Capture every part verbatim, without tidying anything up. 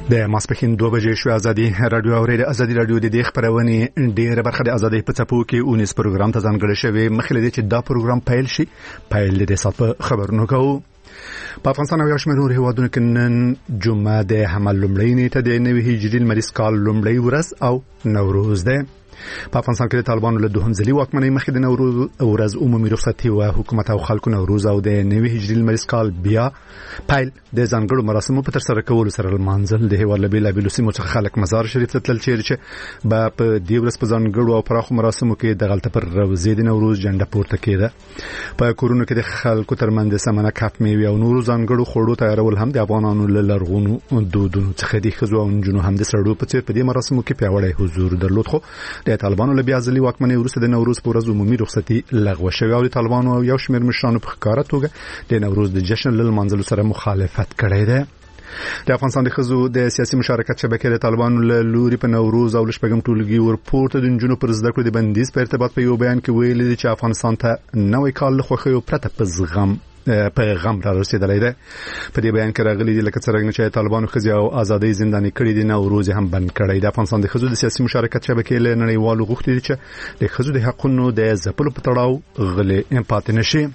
د ماسپخین دوه بجې شو. ازادي رادیو اورید ازادي رادیو د دې خبرونه ډیره برخه د ازادي په چپو کې اونیس پروګرام ته ځانګړی شوی. مخکې لدی چې دا پروګرام پیل شي پیل د سات په خبرونو کوو. په افغانستان او شمال نور هیوادونو کې نن جمعه د حمل لومړی نیټه د نوي هجري لمریز کال لومړی ورځ او نوروز ده. په افغانستان کې د طالبانو له دوهم ځلي واکمنۍ مخکې د نوروز ورځ عمومي رخصتي او حکومت او خلکو نوروز او د نوي هجري لمریز کال بیا پیل د ځانګړو مراسمو په ترسره کولو سره لمانځل. د هیواد له بیلابېلو سیمو څخه خلک مزار شریف ته تلل چیرې چې به په دې ورځ په ځانګړو او پراخو مراسمو کې د غلطه پر روزې د نوروز جنډه پورته کېده. په کورونو کې د خلکو ترمنځ د سمنه کپ میوې او نورو ځانګړو خوړو تیارول هم د افغانانو له لرغونو دودونو څخه دي. ښځو او نجونو هم د سړو په څېر په دې مراسمو کې پیاوړی حضور درلود. خو د طالبانو له بیا ځلي واکمنۍ وروسته د نوروز په ورځ عمومي رخصتي لغوه شوې او د طالبانو او یو شمېر مشرانو په ښکاره توګه د نوروز د جشن له لمانځلو سره مخالفت کړی دی. د افغانستان د ښځو د سیاسي مشارکت شبکې د طالبانو له لوري په نوروز او شپږم ټولګي ورپورته د نجونو پر زده کړو د بندیز په ارتباط په یو بیان کې ویلي دي چې افغانستان ته نوی کال له خوښیو پرته په زغم پیغام را رسیدلی دی. په دې بیان کې راغلي دي لکه څرنګه چې طالبانو ښځې او ازادۍ زنداني کړي دي، نوروز هم بند کړی. د افغانستان د ښځو د سیاسي مشارکت شبکې له نړیوالو غوښتي دي چې د ښځو د حقونو د ځپلو په تړاو غلې پاتې نشي.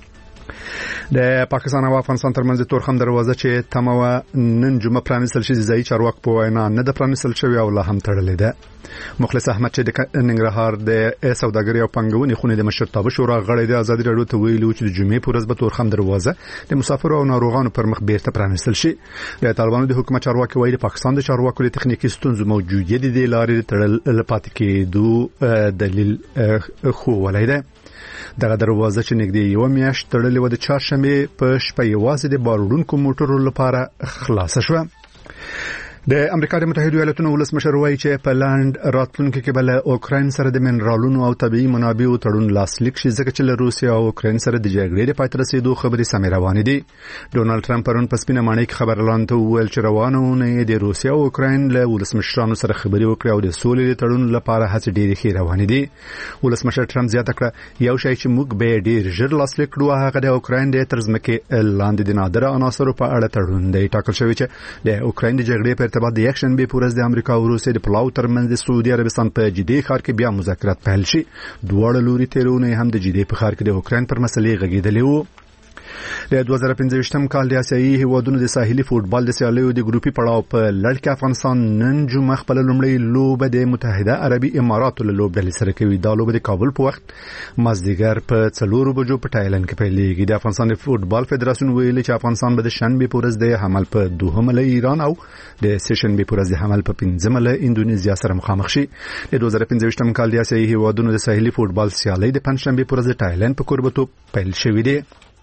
د پاکستان او افغانستان ترمنځ تورخم دروازه چې تمه نن جمعه پرانیستل شي ځای چارواکو په وینا نه د پرانیستل شوی او لا هم تړلې ده. مخلص احمد چې د ننګرهار د سوداګرۍ او پنګونې خونې د مشرتابه شورا غړی د ازادي راډیو ته ویلي چې د جمعې په ورځ به تورخم دروازه د مسافرو او ناروغانو پر مخ بیرته پرانیستل شي. د طالبانو د حکومت چارواکي وایي د پاکستان د چارواکو د تخنیکی ستونزو موجودیت د لارې تړل پاتې کېدو دلیل خو ولای ده. دغه دروازه چې نږدې یو میاشت تړلې و د چهارشنبه په شپه یوازې د باروړونکو موټرو لپاره خلاصه شوه. د امریکا د متحده ایالاتونو ولسمشر وایي چې په لاند راتلونکي کې بل اوکراین سره د منرالونو او طبيعي منابعو تړون لاسلیک شي ځکه چې له روسیا او اوکراین سره د جګړې د پای ته رسیدو خبرې سمې روانې دي. ډونالد ټرمپ پرون په سپینه ماڼۍ کې خبرلاند ته وویل چې روانونه د روسیا او اوکراین له ولسمشرانو سره خبرې وکړي او د سولې د تړون لپاره هڅې ډېرې ښې روانې دي. ولسمشر ټرمپ زیاته کړه یو شی چې موږ به ډېر ژر لاسلیک کړو هغه د اوکراین د ترځمکې لاندې د نادره عناصرو په اړه تړون دی. ټاکل شوی چې د اوکراین د جګړې په ارتباط د یکشنبه په ورځ د امریکا او روسیې د پلاو ترمنځ د سعودي عربستان په جدي ښار کې بیا مذاکرات پیل شي. دواړه لوري تیرونه هم د جدي په ښار کې د اوکراین پر مسلې غږیدلې وو. د دوه زره پنځه کال د آسیایي هیوادونو د ساحلي فوټبال د سیالیو د ګروپي پړاو په لړ کې افغانستان نن جمعه خپل لومړی لوبه د متحده عربي اماراتو له لوبډلې سره کوي. دا لوبه د کابل په وخت مازدیګر په څلورو بجو په تایلند کې پیلېږي. د افغانستان د فوټبال فدراسیون ویلي چې افغانستان به د شنبه په ورځ د حمل په دوهمه له ایران او د سهشنبه په ورځ د حمل په پنځمه له اندونیزیا سره مخامخ شي. د دوه زره پنځه کال د آسیایي هیوادونو د ساحلي فوټبال سیالي د پنځشنبه په ورځ د تایلند په کوربتو پیل شوې ده.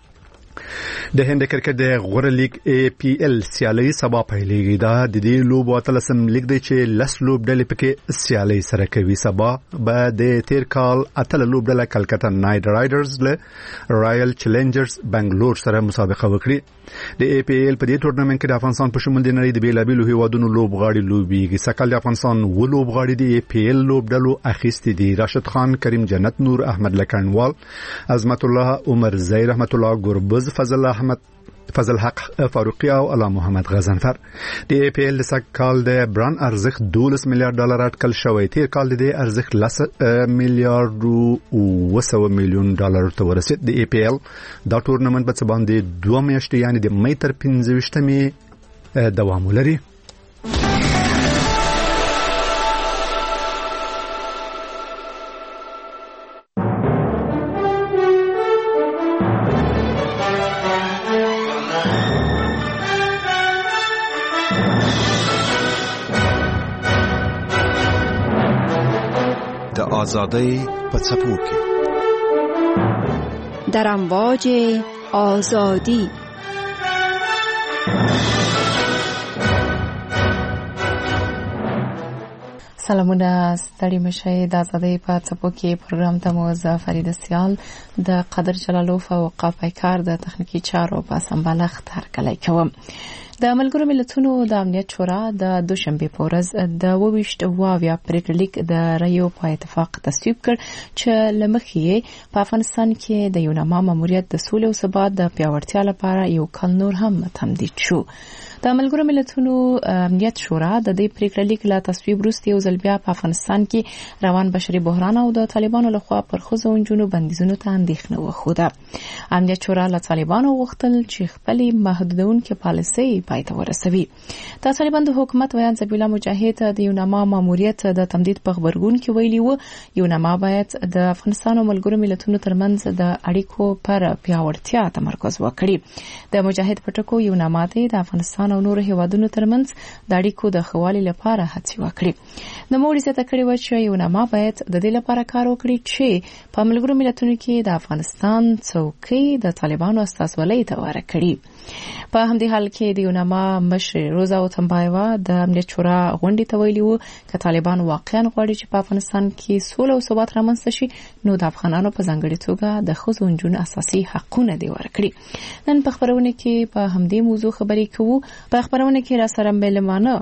د هند کرکټ د غوره لیگ ای پی ال سیالي سبا پیلېږي. دا د دې لوبو اتلسم لیگ دی چې لس لوبډلې پکې سیالي سره کوي. سبا به د تیر کال اتل لوبډله کلکته نایټ رایډرز له رایل چیلنجرز بنگلور سره مسابقه وکړي. د ای پی ال په دې ټورنمنت کې د افغانستان په شمول د نړۍ د بیلابېلو هیوادونو لوبغاړي لوبېږي. سکهال د افغانستان و لوبغاړي د ای پی ال لوبډلو اخیستي دي. راشد خان، کریم جنت نور، احمد لکنوال، عظمت الله عمر زئی، رحمت الله گربز، فضل احمد فضل حق فاروقی او علا محمد غزنفر. د ای پی ال د سکهال د بران ارزښت دولس میلیارډ ډالر اټکل شوی. تیر کال د دې ارزښت لس میلیارډ او سو میلیون ډالر ته ورسید. د ای پی ال دا ټورنمنت به څه باندې دوه میاشتې یعنی د مې تر پنځه ویشتمې دوام ولري. آزادی په څپو کې در امواج آزادی. سلامونه ستړي مشه. د آزادی په څپو کې پروګرام ته مو زه فرید سیال د قدر جلالوف او وقاف پیکار د تخنیکی چارو په سمبالښت هرکلی کوم. د ملګرو ملتونو د امنیت شورا د دوشنبه په ورځ د اوويشت واویا پریکړه لیک د رایو په اتفاق تصویب کړ چې لمخې په افغانستان کې د یوناما ماموریت د سولې او ثبات د پیاوړتیا لپاره یو کال نور هم تمدید شو. د ملګرو ملتونو امنیت شورا د دې پریکړه لیک له تصویب وروسته یو ځل بیا په افغانستان کې روان بشري بحران او د طالبانو لخوا پر ښځو او نجونو بندیزونو ته اندېښنه وښوده. امنیت شورا له طالبانو غوښتل چې خپلې محدودونکې پالیسۍ پای ته ورسوي. د طالبان د حکومت ویان ذبیح مجاهد د یوناما ماموریت د تمدید په خبرګون کې ویلي و یوناما باید د افغانستان او ملګرو ملتونو ترمنځ د اړیکو پر پیاوړتیا تمرکز وکړي. د مجاهد په ټکو یوناما ته د افغانستان او نورو هیوادونو ترمنځ د اړیکو د ښه والي لپاره هڅې وکړي. د موري زیاته کړې وه چې یوناما باید د دې لپاره کار وکړي چې په ملګرو ملتونو کې د افغانستان څوکۍ د طالبانو استازولۍ ته ورکړي. په همدې حال کې د یوناما مشر روزا وتمبایوا د امنیت شورا غونډې ته ویلي وو چې طالبان واقعا غواړي چې په افغانستان کې سوله او ثبات رامنځته شي نو د افغانانو په ځانګړي توګه د ښځو او نجونو اساسي حقونه دې ورکړي. نن په خبرونه کې په همدې موضوع خبرې کوو. په خبرونه کې را سره مېلمانه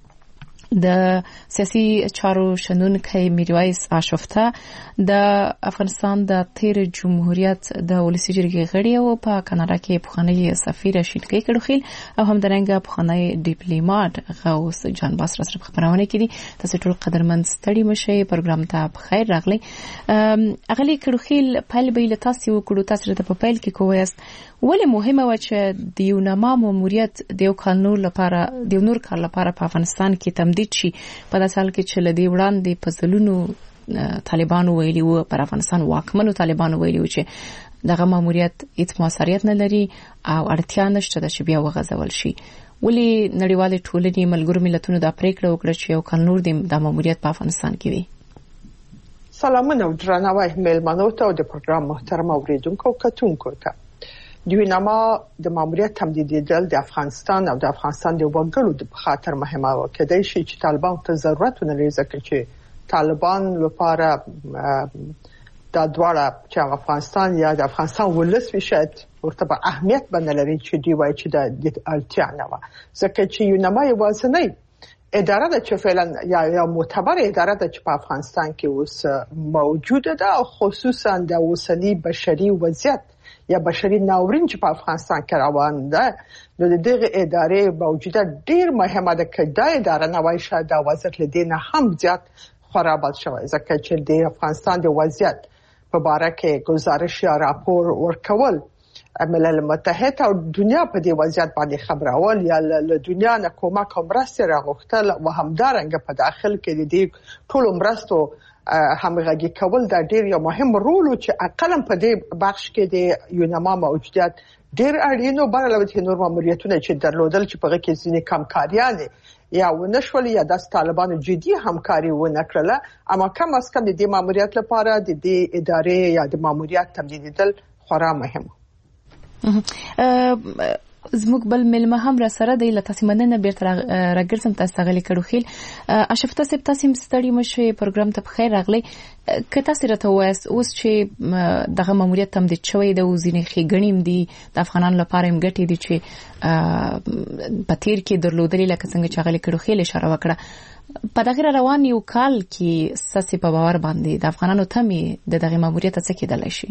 د سیاسي چارو شنونکی میرویس آشفته د افغانستان د تیر جمهوریت د ولسی جرګې غړی او په کاناډا کې پخوانی سفیر شینکی کډوخیل او همدارنګه پخوانی ډیپلوماټ غوث جان باس را سره خبرونه کړي. تاسو ټول قدرمن ستړي مشه پروګرام ته بخیر راغلی. اغلی کډوخیل پهل به تاسو وکړو تاسو ته په پایل کې کویاست ولې مهمه و چې د یوناما ماموریت د یو کال نور لپاره د نور کال لپاره په افغانستان کې تمدید شي په داسې حال کې چې لدی وړاندې په ځلونو طالبانو ویلي وو پر افغانستان واکمنو طالبانو ویلي وو چې دغه ماموریت هیڅ موثریت نه لري او اړتیا نشته چې بیا وغځول شي. ولې نړیوال ټولنې ملګرو ملتونو دا پریکړه وکړه چې یو کال نور د ماموریت په افغانستان کې وي؟ سلامونه او درناوی مېلمنو ته او د پروګرام محترم اوریدونکو او کتونکو ته. د یوناما د ماموریت تمدیدېدل د افغانستان او د افغانستان د وګړو د خاطر مهمه و کېدای شي چې طالبان ته ضرورت نه لري ځکه چې طالبان لپاره د دواړه چې افغانستان یا د افغانستان ولس وي شاید ورته به اهمیت باندې لري چې دی وایي چې د اړتیا نه و ځکه چې یوناما یوازینی اداره ده چې فعلا یا یا معتبر اداره ده چې په افغانستان کې اوس موجوده ده او خصوصا د اوسنی بشري وضعیت یا بشري ناورین چې په افغانستان کې روان ده نو د دغه ادارې موجوده ډیر مهمه ده چې دا اداره نه وای شاید د وضعیت لدینه هم زیات خرابات شوی ځکه چې د افغانستان د وضعیت په اړه کې گزارش یا راپور ورکول ملل متحد او دنیا په دې وضعیت باندې خبرول یا له دنیا نه کومک او مرسته راغوښتل او همدارنګه په داخل کې د دې ټول مرستو همغږي کول دا ډیر یو مهم رول چې اقلم په دې بخش کې د یوناما موجودیت ډیر اړین او بل لوي نور ماموریتونه چې درلودل چې په کې ځینې کمکاریان یا ونشول یا د طالبانو جدي همکاري ونه کړله اما کم از کم د دې ماموریت لپاره د دې ادارې یا د ماموریت تمدیدېدل خورا مهمه. زموږ بل ملمه هم را سره دی لته مننه بیرته راګرځم تاسو غلي کړو خیل اشفته سپ تاسو مستړی مشه پروګرام ته بخیر راغلی. که تاسو راته وایست اوس چې دغه ماموریت تمدید شوی د وزینې خېګنیم دي د افغانانو لپاره هم ګټې دي چې په تیر کې درلودلې لکه څنګه چې غلي کړو خیل اشاره وکړه په دغه روان یو کال کې ساسي په باور باندې د افغانانو تمي د دغه ماموریت څخه کېدل شي.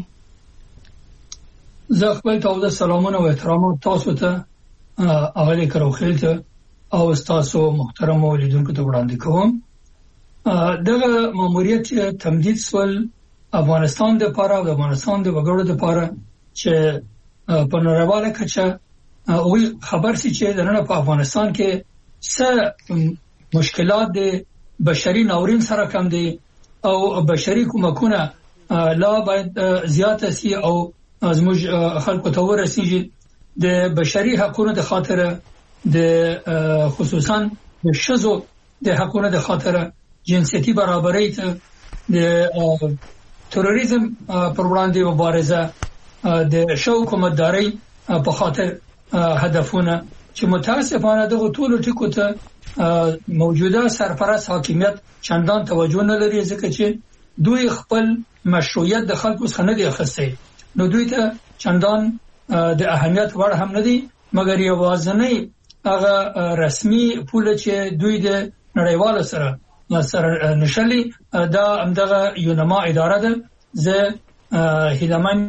زه خپل ته د سلامونه او احترام تاسو ته اغلی کروخیل ته او تاسو محترم اولیدونکو ته وړاندې کوم. دغه ماموریت تمدید سول افغانستان د لپاره او د افغانستان د وګړو لپاره چې په نړیواله کچه او خبر سي چې دنه په افغانستان کې څه مشکلات د بشري ناورین سره کم دي او بشري کومکونه لا باید زیات سي او زموږ خلکو ته ورسیږي د بشري حقوقو د خاطر د خصوصا د شذو د حقوقو د خاطر جنسيتي برابرۍ ته د تروریزم پر وړاندې مبارزه د شو حکومتداري په خاطر هدفونه چې متاسفانه دغه ټول ټکو ته موجوده سرپرست حاکمیت چندان توجه نه لري ځکه چې دوی خپل مشروعیت د خلکو څخه نه دی اخیستی نو دوی ته چندان د اهمیت وړ هم نه دي مګر یوازنی هغه رسمي پوله چې دوی د نړیوال سره سره نشلي دا همدغه یونما اداره ده. زه هیلمن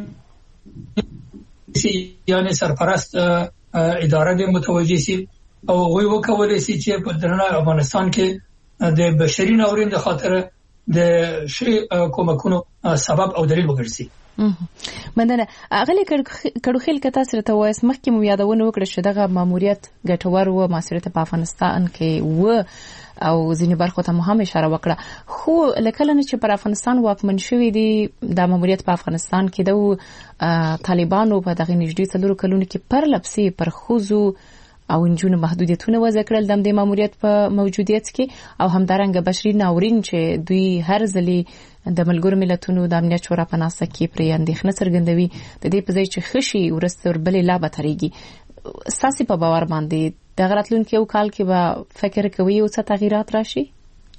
یعنی سرپرست اداره د متوجه سي او غوي وکولای سي چې په درنه افغانستان کې د بشري ناورین د خاطر د شي کومکونو سبب او دلیل وګرځي. مننه. اغلی کډو خیل کته سره ته وایس مخکې مو یادونه وکړه چې دغه ماموریت ګټور و مسؤلیت په افغانستان کې و او ځینې برخو ته هم اشاره وکړه، خو لکه نه چې پر افغانستان واکمن شوی دی د ماموریت په افغانستان کې د طالبانو په دغه نږدې څلورو کلونو کې پر لپسي پر خوځو او انجونو محدودیتونه وضع کړل د ماموریت په موجودیت کې او همدارنګه بشري ناورین چې دوی هر ځلې د ملګرو ملتونو د امنیت شورا په ناسه کې پرې اندېښنه څرګندوي د دې په ځای چې خشي ورسته وربلې لا بتريږي. ساسي په باور باندې د غراتلونکو یو کال کې به فکر کوي او څه تغیرات راشي؟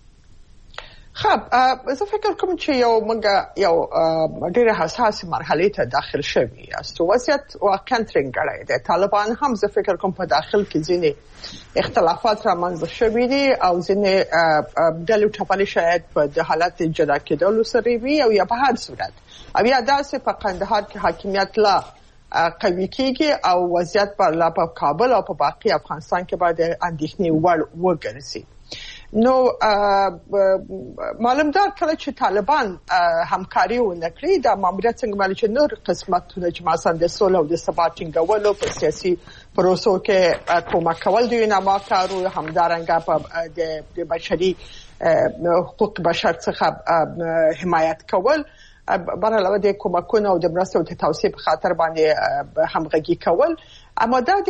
خب زه فکر کوم چې یو موږ یو ډېر حساس مرحله ته داخل شوی است. وضعیت واقعا ترنګړی دی. طالبان هم زه فکر کوم په داخل کې ځینې اختلافات رامنځته شوي دي او ځینې ډلې ټپلې شاید په د حالت جدا کېدلو سره وي او یا په هر صورت او یا داسې په قندهار کې حاکمیت لا قوي کېږي او وضعیت پر لا په کابل او په باقي افغانستان کې باید اندېښنې وړ وګرځي. نو معلومدار کله چې طالبان همکاري ونکړي د ماموریت څنګه باندې چې نور قسمتونه چې مثلا د سولې او د ثبات ټینګولو په سیاسي پروسو کې کومک کول دی نه ما کارو همدارنګه په د بشري حقوق بشر څخه حمایت کول برعلاوه د کومکونو او د مرستو د توسعه په خاطر باندې همغږي کول. اما دا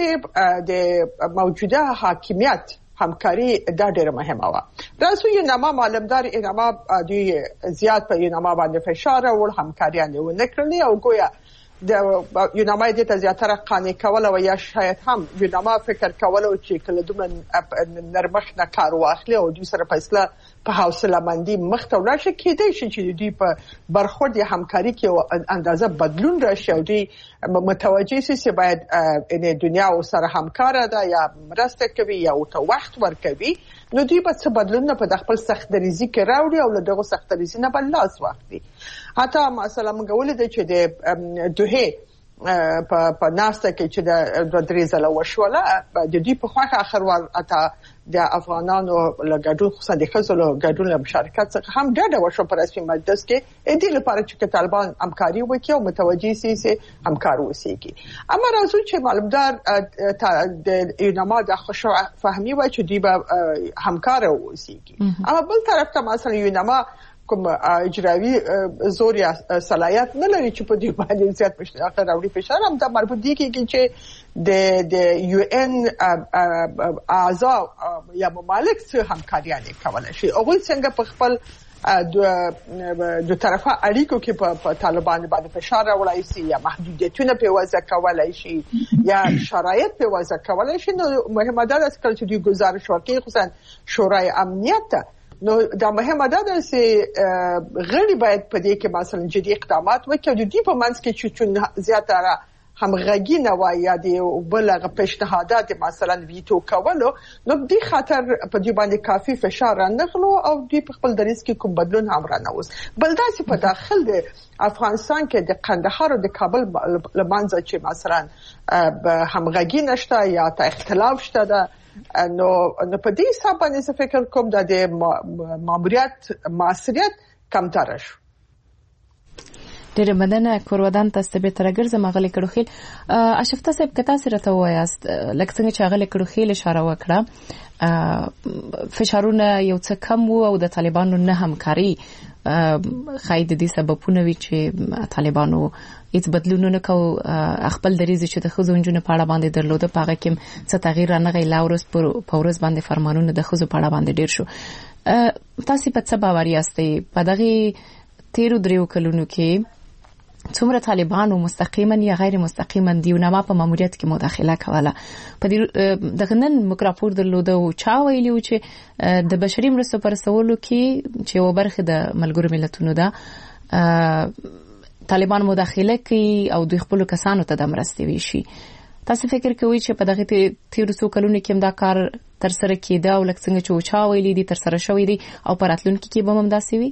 د موجوده حاکمیت همکاری دا ډېر مهمه و. راځو یو نامه معلومدار انما دوی زیات په یو نامه باندې فشار او همکاري نه ونکړي او ګویا د یو نامه د زیاتره قانې کول او یا شاید هم یو نامه فکر کول او چې کله دومره نرمخ نه کار واخلي او دوی سره فیصله په حوصله مندي مخ ته ورشي کېدای شي چې دوی په برخورد یا همکاري کې اندازه بدلون راشي او دوی متوجه شي چې باید ان دنیا او سره همکار ده یا مرسته کوي یا او ته وخت ورکوي. نو دوی په څه بدلون په خپل سختریزي کې راوړي او له دغه سختریزي نه بل لاس واخلي. حتی مثلا موږ ولیدل چې د دوه په په ناسته کې چې د درېزله وشوله د دې په خواخ اخر ور اته د افغانانو لګډون خو د خزلو ګډون له مشارکت څخه هم ډډه وشو پر رسمي مجلس کې د دې لپاره چې طالبان همکاري وکړي او متوجي سي سي همکار وسیږي. اما راځو چې معلومدار د یونما د خوشو فهمي و چې دی به همکار وسیږي. اما بل طرف ته مثلا یونما کوم اجرایی زور یا صلاحیت نه لري چې په دې باندې زیات فشار راوړي. فشار هم د مربوط دي کې چې د د یو ان اعضاء یا ممالک سره همکاري کولای شي. او څنګه په خپل د طرفه اړیکو کې په طالبان باندې فشار راوړای شي یا محدودیتونه په وضع کولای شي یا شرایط په وضع کولای شي. نو مهمه ده چې دوی گزارش ورکړي خصوصا شورای امنیت. نو دا مهمه ده چې غړي باید په دې کې مثلا جدي اقدامات وکړي. د دې په منځ کې چې زیاتره همغږي نه وای یا د بلغه پیشنهادات مثلا ویټو کولو نو دې خاطر په دې باندې کافي فشار نه غلو او دې په خپل دریس کې کوم بدلون هم را نه وس. بل دا چې په داخل د افغانستان کې د قندهار او د کابل لمنځه چې مثلا همغږي نشته یا ته اختلاف شته ده نو نو په دې حساب باندې فکر کوم دا د ماموریت مسؤلیت کمتر شو. ډېر مننه کورودان تاسو به ترګرزه مغلي کړو خیل اشفتا صاحب کتا سره ته وایاست لکه څنګه چې غلي کړو خیل اشاره وکړه فشارونه یو څه کم وو او د طالبانو نه همکاري خاید دې سببونه وی چې طالبانو هیڅ بدلون نه کو خپل دریزه چې د خزو انجونو په اړه باندې درلوده پاغه کې څه تغییر نه غي لاورس پر پورس باندې فرمانونه د خزو په اړه باندې ډیر شو. تاسو په څه باور یاستئ په دغه تیرو دریو کلونو کې څومره طالبانو مستقیما یا غیر مستقیما دیونه په ماموریت کې مداخله کوله؟ په دې د غنن مکراپور درلوده او چا ویلو چې د بشري مرستو پر سوالو کې چې و برخه د ملګرو ملتونو ده طالبان مداخله کوي او دوی خپل کسانو ته د مرستې ویشي. تاسو فکر کوئ چې په دغه تیر څو کلونو کې دا کار تر سره کېده او لکه څنګه چې وچا ویلي دي تر سره شوی دي او په راتلونکي کې به هم داسې وي؟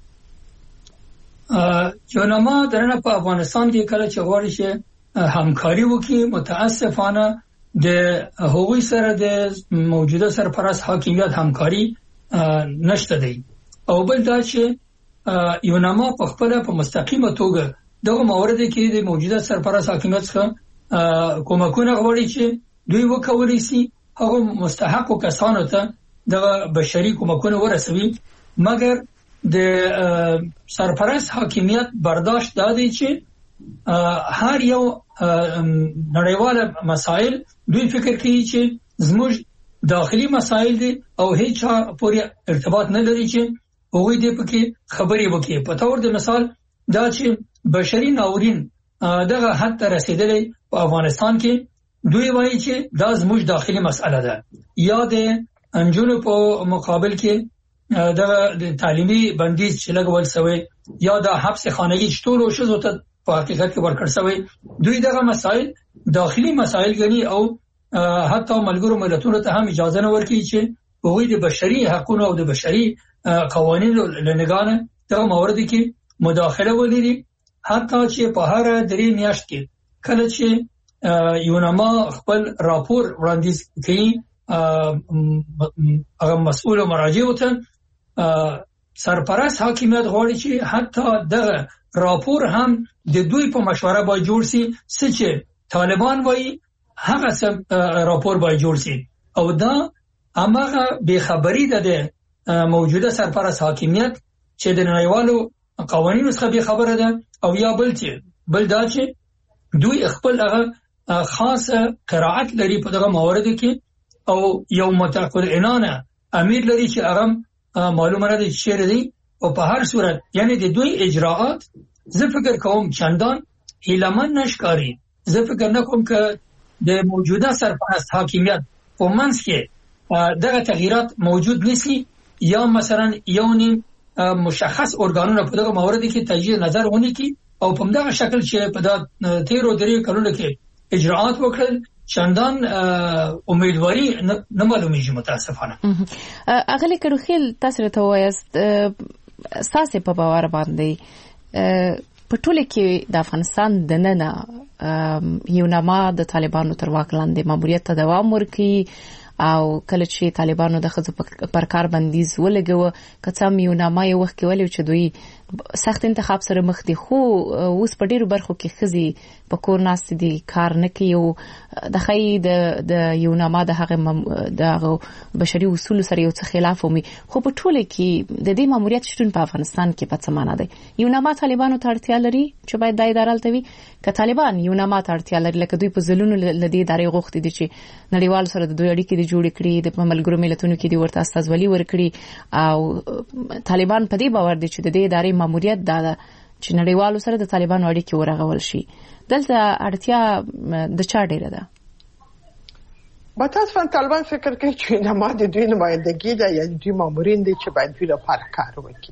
یوناما درنه په افغانستان کې کله چې غواړي چې همکاري وکړي، متاسفانه د هغوی سره د موجوده سرپرست حاکمیت همکاري نشته دی. او بل دا چې یوناما په خپل په مستقیمه توګه دغه موارد کې د موجوده سرپرست حاکمیت څخه کومکونه غواړي چې دوی وکولای شي هغه مستحق کسانو ته د بشري کومکونه ورسوي، مګر د سرپرست حاکمیت برداشت دادی چې هر یو نړیواله مسائل دوی فکر کوي چې زموږ داخلي مسائل دي او هیڅ پورې ارتباط نه لري چې هغوی دې پکې خبرې وکړي. په تور د مثال دا چې بشري ناورین دغه حد ته رسیدلی په افغانستان کې، دوی وایي چې دا زموږ داخلي مسئله ده، یا د انجونو په مقابل کې دغه تعلیمي بندیز چې لګول شوی، یا د حبس خانگی چې ټول شوزو ته په حقیقت کې ورکړ شوی، دوی دغه مسائل داخلي مسائل ګڼي او حتی ملګرو ملتونو ته هم اجازه نه ورکوي چې هغوی د بشري حقونو او د بشري قوانینو لنګانه دغه موارد کې مداخله ولري. حتی چې په هر درې میاشت کې کله چې یوناما خپل راپور وړاندیز کوي هغه مسؤل او مراجع ته سرپرست حاکمیت غواړي چې حتی دغه راپور هم د دوی په مشوره باید جوړ شي، چې طالبان وایي هغه راپور باید جوړ شي. او دا هماغه بے خبري ده د موجوده سرپرست حاکمیت چې د نړیوالو قوانینو څخه بے خبره ده، او یا بل چې بل دا چې دوی خپل هغه خاصه قرائت لري په دغه موارد کې، او یو متعقل عنانه امیر لري چې هغه معلومه نه دي چې دی. او په هر صورت یعنی د دوی اجراءات زه فکر کوم چندان هیلمن نشکاري. زه فکر نه کوم که د موجوده سرپرست حاکمیت په منځ کې دغه تغییرات موجود نشي، یا مثلا یو نیم مشخص ارګانونه په دغه موارد کې تجدید نظر ونی کی او په دغه شکل چې په دا تیرو درې کلونو کې اجراءات وکړل چندان امیدواری نه معلومیږي متاسفانه. اغلی کډو خیل تاسو ته وایست ساسه په باور باندې په ټوله کې د افغانستان د ننه یوناما د طالبانو تر واک لاندې ماموریت ته دوام ورکړي او کله چې طالبانو د خځو پر کار بندیز ولګو کڅم یوناما یو وخت کې ولې چې دوی سخت انتخاب سره مخ دي، خو اوس په ډیرو برخو کې خزي په کور ناست دي کار نه کوي او د خی د د یوناما د هغه د بشري اصول سره یو څه خلاف ومي. خو په ټوله کې د دې ماموریت شتون په افغانستان کې په څه معنا دی؟ یوناما طالبانو ته اړتیا لري چې باید د ادارې التوي ک طالبان یوناما ته اړتیا لري لکه دوی په ځلونو لدی ادارې غوښتي دي چې نړیوال سره د دوی اړیکې جوړ کړي، د ملګرو ملتونو کې دی ورته استازولي ورکړي، او طالبان په دې باور دي چې د دې ادارې ماموریت دا چې نړیوالو سره د طالبانو اړیکې ورغول شي. دلته اړتیا د چا ډیره ده؟ متاسفانه طالبان فکر کوي چې یوناما د دوی نمایندګي ده، یا دوی مامورین دي چې باید دوی لپاره کار وکړي.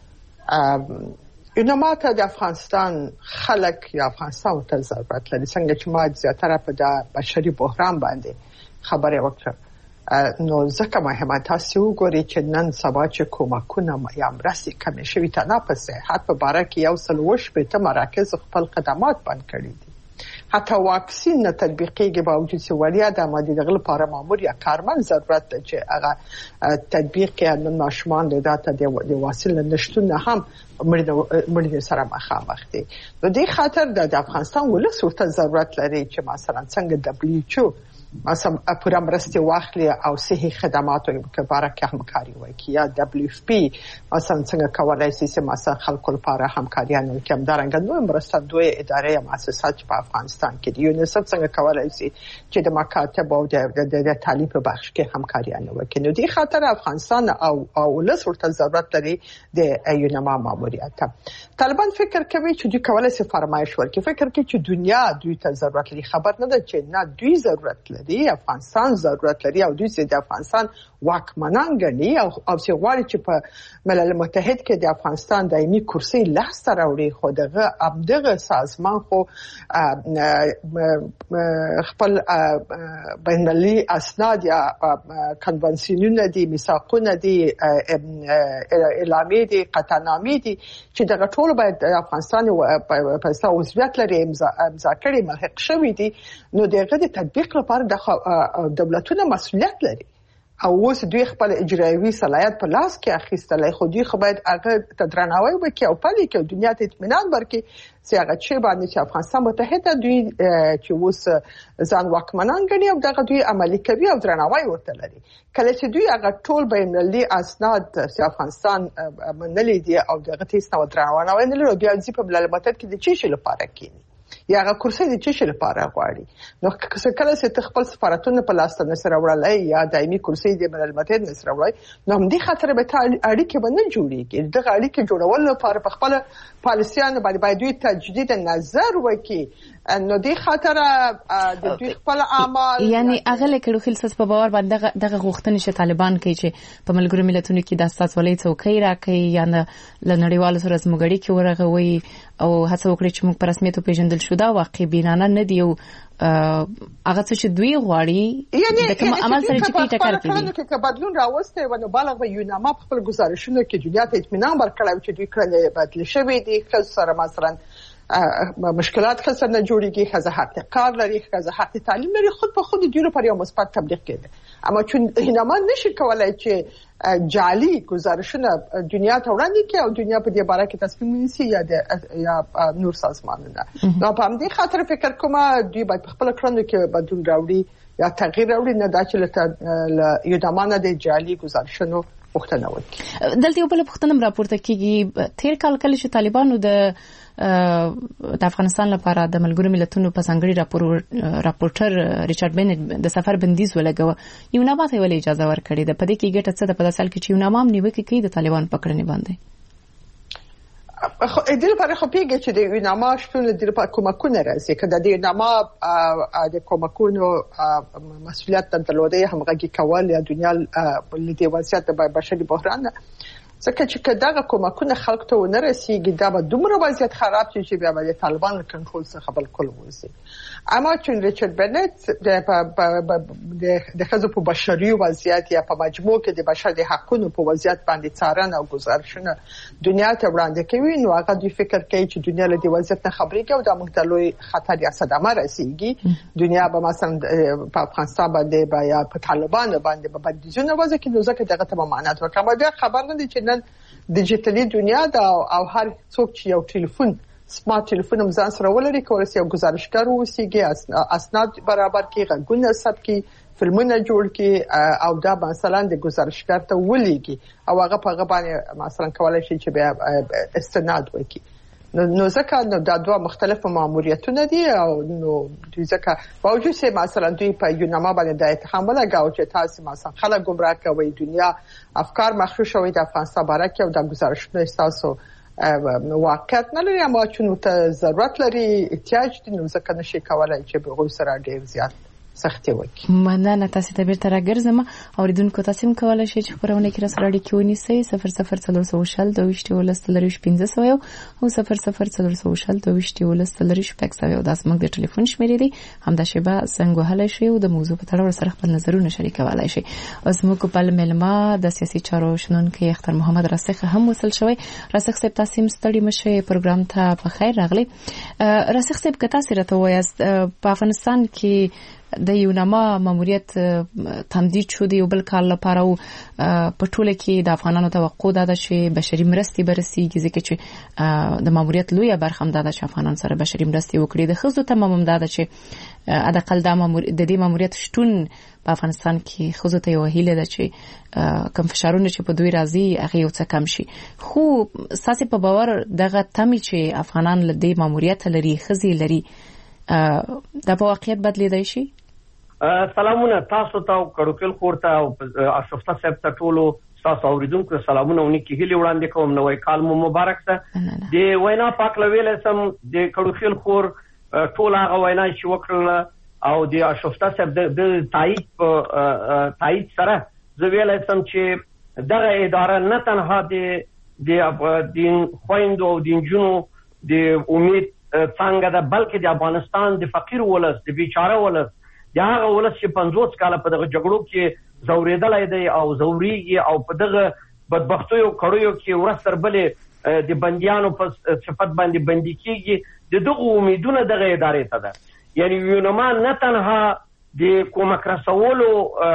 یوناما ته د افغانستان خلک یا افغانستان ته ضرورت لري، څنګه چې ما زیاتره په د بشري بحران باندې خبرې وکړه. نو ځکه مهمه تاسو وګورئ چې نن سبا چې کومکونه یا مرستې کمې شوي ته نه په صحت په باره کې یو سل اووه شپېته مراکز خپل خدمات بند کړي دي. حتی واکسین نه تطبیقېږي باوجود چې وړیا د مادي دغه لپاره مامور یا کارمن ضرورت دی چې هغه تطبیق کړي. نن ماشومان د داتا د واصل نشټون هم مړینې سره مخامخ دي. نو دې خاطر د افغانستان ولس ورته ضرورت لري چې مثلا څنګه دبليو ایچ او مثلا پورا مرستې واخلي او صحي خدماتو په باره کې همکاري وکړي، یا دبليو اف پی مثلا څنګه کولای شي چې مثلا خلکو لپاره همکاریانه وکړي. همدارنګه نو مرستندوی ادارې او مؤسسات په افغانستان کې دي. یونیسف څنګه کولای شي چې د مکاتب او د تعلیم په بخش کې همکاریانه وکړي. نو دې خاطر افغانستان او او ولس ورته ضرورت لري د یوناما ماموریت. طالبان فکر کوي چې دوی کولای شي فرمایش ورکړي، فکر کوي چې دنیا دوی ته ضرورت لري. خبر نه ده چې نه دوی ضرورت لري. لري افغانستان ضرورت لري او دوی د افغانستان واکمنان ګڼي او او چې غواړي چې په ملل متحد کې د افغانستان دایمي کرسي لاسته راوړي خو دغه ابدغه سازمان خو خپل بینالمللي اسناد یا کنوانسیونونه دي میثاقونه دي اعلامیې دي قطعنامې دي چې دغه ټول باید د افغانستان په اساس عضویت لري امضا کړي ملحق شوی دي نو دغه د تطبیق لپاره د دولتونو مسؤلیت لري او اوس دوی خپل اجرایوي صلاحیت په لاس کې اخیستلای خو دوی خو باید هغه تدرناوی وکړي او پلي کې دنیا ته اطمینان ورکړي چې هغه چې باندې چې افغانستان متحده دوی چې اوس ځان واکمنان ګڼي او دغه دوی عملي کوي او درناوی ورته لري کله چې دوی هغه ټول بینالمللي اسناد چې افغانستان منلي دي او دغه تیس نو درناوی نه لري بیا ځي په ملل متحد کې د چی شي لپاره کېني یا هغه کرسي د چی شي لپاره غواړي نو کله چې خپل سفارتونه په لاس نه سره وړلای یا دایمي کرسي د ملل متحد نه سره وړلای نو هم دي خطر به اړیکې باندې جوړیږي دغه اړیکې جوړول لپاره په خپل پالیسیانو باندې باید دوی تجدید نظر وکړي نو دي خطر د دوی خپل اعمال یعنی اغله کړو خلص په باور باندې دغه غوښتنې چې طالبان کوي چې په ملګرو ملتونو کې د اساسولۍ څوکۍ راکړي یا له نړیوالو سره زموږړي کې ورغوي او هڅه وکړي چې موږ په رسمیت پیژندل شو دا واقع بینانه نه دی او هغه څه چې دوی غواړي د کوم عمل سره چې ټکر کوي نو کې بدلون راوسته و نو بالغ به یوناما په خپل گزارشونو کې دنیا ته اطمینان ورکړی چې دوی کړل بدل شوی دي خو سره مثلا مشکلات خسر نه جوړیږي خزه حق کار لري خزه حق تعلیم لري خود په خود دیو لپاره یو مثبت تبلیغ کړي اما چون هینما نشي کولای چې جعلي گزارشونه دنیا ته وړاندې کړي او دنیا په دې باره کې تصمیم ونیسي یا یا نور سازمانونه نو په همدې خاطر فکر کوم دوی باید خپل کړنو کې بدلون راوړي یا تغییر راوړي نه دا چې له یو دمانه د جعلي گزارشونو وختنه وکړي دلته یو بل پښتنم راپورته کیږي تیر کال کله چې طالبانو د د افغانستان لپاره د ملګرو ملتونو په څنګهړي راپور راپورټر ریچارډ بنټ د سفر بندیز ولګو یو نامه ته ولې اجازه ورکړي د پدې کې ګټه څه ده په داسې حال کې چې یو نامه نیوکه کوي د طالبان پکړنې باندې خو د دې لپاره خو پیګه چې د یو نامه شتون د لپاره کومکونه راځي کله د نامه د کومکونو مسؤلیت درلودي همغږي کول یا دنیا د وضعیت د بشري بحران ځکه چې دغه کومکونه خلک ته ونه رسیږي دا به دومره وضعیت خراب شي چې بیا به طالبان له کنټرول څخه بل کول وځي اما چې ریچارډ بنټ د د خزو په بشري وضعیت یا په مجموع کې د بشر د حقوقو په وضعیت باندې څارنه او گزارشونه دنیا ته وړاندې کوي نو هغه دوی فکر کوي چې دنیا له دې وضعیت نه خبرېږي او د موږ ته لوی خطر یا صدمه رسیږي دنیا به مثلا په افغانستان باندې یا په طالبان باندې به بندیزونه وځي کې نو ځکه دغه ته معنات ورکړه بیا خبر نه دي چې ډیجیټلي دنیا دا او هر څوک چې یو ټلیفون سمارټ ټلیفون هم ځان سره ولري کولای شي یو گزارشګر ووسیږي اسناد برابر کړي غږونه ثبت کړي فلمونه جوړ کړي او دا مثلا د گزارشګر ته ولېږي او هغه په هغه باندې مثلا کولای شي چې بیا استناد وکړي نو نو ځکه نو دا دوه مختلف ماموریتونه دي او نو دوی ځکه باوجود چې مثلا دوی په یو نامه باندې د اتهام ولګاو چې تاسو مثلا خلک گمراه کوي دنیا افکار مخروش شوی د افغانستان باره کې او د گزارشونو تاسو واقعیت نه لري اما چون ته ضرورت لري احتیاج دي نو ځکه نشي کولای چې به غوښ سره ډیر زیات سختي وکړي مننه تاسو ته بیرته راګرځم اوریدونکو تاسو هم کولای شئ چې خبرونه کې راسره اړیکه ونیسئ صفر صفر څلور سوشل دویشت ولستلریش پنځه سوه او صفر صفر څلور سوشل دویشت ولستلریش پک سوه دا زموږ د ټلیفون شمیرې دي همدا شیبه څنګه وهلای شئ او د موضوع په تړاو سره خپل نظرونه شریکولای شئ اوس موږ په ملما د سیاسي چارو شنونکو اختر محمد راسخ هم وصل شوی راسخ صاحب تاسو ستړي مشه پروګرام ته په خیر راغلی راسخ صاحب که تاسو راته وایاست په افغانستان کې د یو نامه ماموریت تمدید شو یو بل کال لپاره او په ټوله کې د افغانانو توقع ده چې بشري مرستې برسیږي ځکه چې د ماموریت لویه برخه هم ده چې افغانان سره بشري مرستې وکړي د ښځو تمام هم ده چې ادقل د دې ماموریت شتون په افغانستان کې ښځو ته یو هیله ده چې کم فشارونه چې په دوی راځي هغه یو څه کم شي خو ساسي په باور دغه تمي چې افغانان له دې ماموریت لري ښځې لري دا په واقعیت بدلیدای شي سلامونه تاسو ته کړوکل خورته او اشرفتا صاحب ته ټولو تاسو اوریدونکو سلامونه ونکي هلي وړاندې کوم نوې کال مو مبارک شه د وینا پاک لویل سم د کړوکل خور ټول هغه وینا چې وکړل او د اشرفتا صاحب د تایید تایید سره زه ویلای سم چې دغه اداره نه تنها د د دین خويندو او دین جنو د امید څنګه ده بلکې د افغانستان د فقیر ولس د بیچاره ولس د هغه ولس چې پنځوس کاله په دغه جګړو کې زوریدلای دی او زوريږي او په دغه بدبختیو کړیو کې ورسره بلې د بنديانو په صفت باندې بندي کیږي د دغه امیدونه دغه ادارې ته ده. یعنی یونما نه تنها د کومک رسولو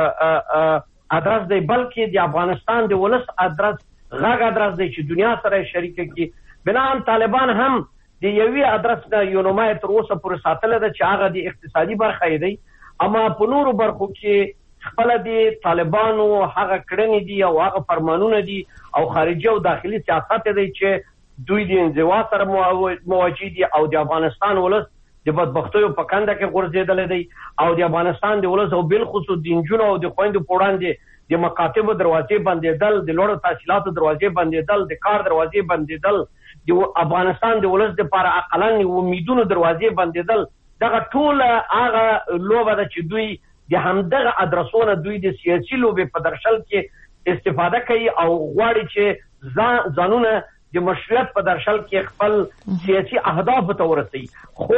ادرس دی بلکې د افغانستان د ولس ادرس غږ ادرس دی چې دنیا سره شریک کی. بنان طالبان هم د یوې ادرس نه یونما تر اوسه پورې ساتل ده چې هغه د اقتصادي برخه دی، اما په نورو برخو کې خپل د طالبانو هغه کړنې دي او هغه فرمانونه دي او خارجي او داخلي سیاست دی چې دوی د انزوا سره مواجه دي او د افغانستان ولس د بدبختیو په کنده کې غورځېدل دي او د افغانستان د ولس او بل خصوص د انجونو او د خويندو پوړاندې د مکاتب دروازې بندېدل، د لوړو تحصیلاتو دروازې بندېدل، د کار دروازې بندېدل، د افغانستان د ولس د لپاره اقلن امیدونو دروازې بندېدل. دغه ټول هغه لوبه ده چې دوی د همدغه ادرسونه دوی د سیاسي لوبې په درشل کې استفاده کوي او غواړي چې ځانونه د مشروعیت په درشل کې خپل سیاسي اهداف ته ورسوي.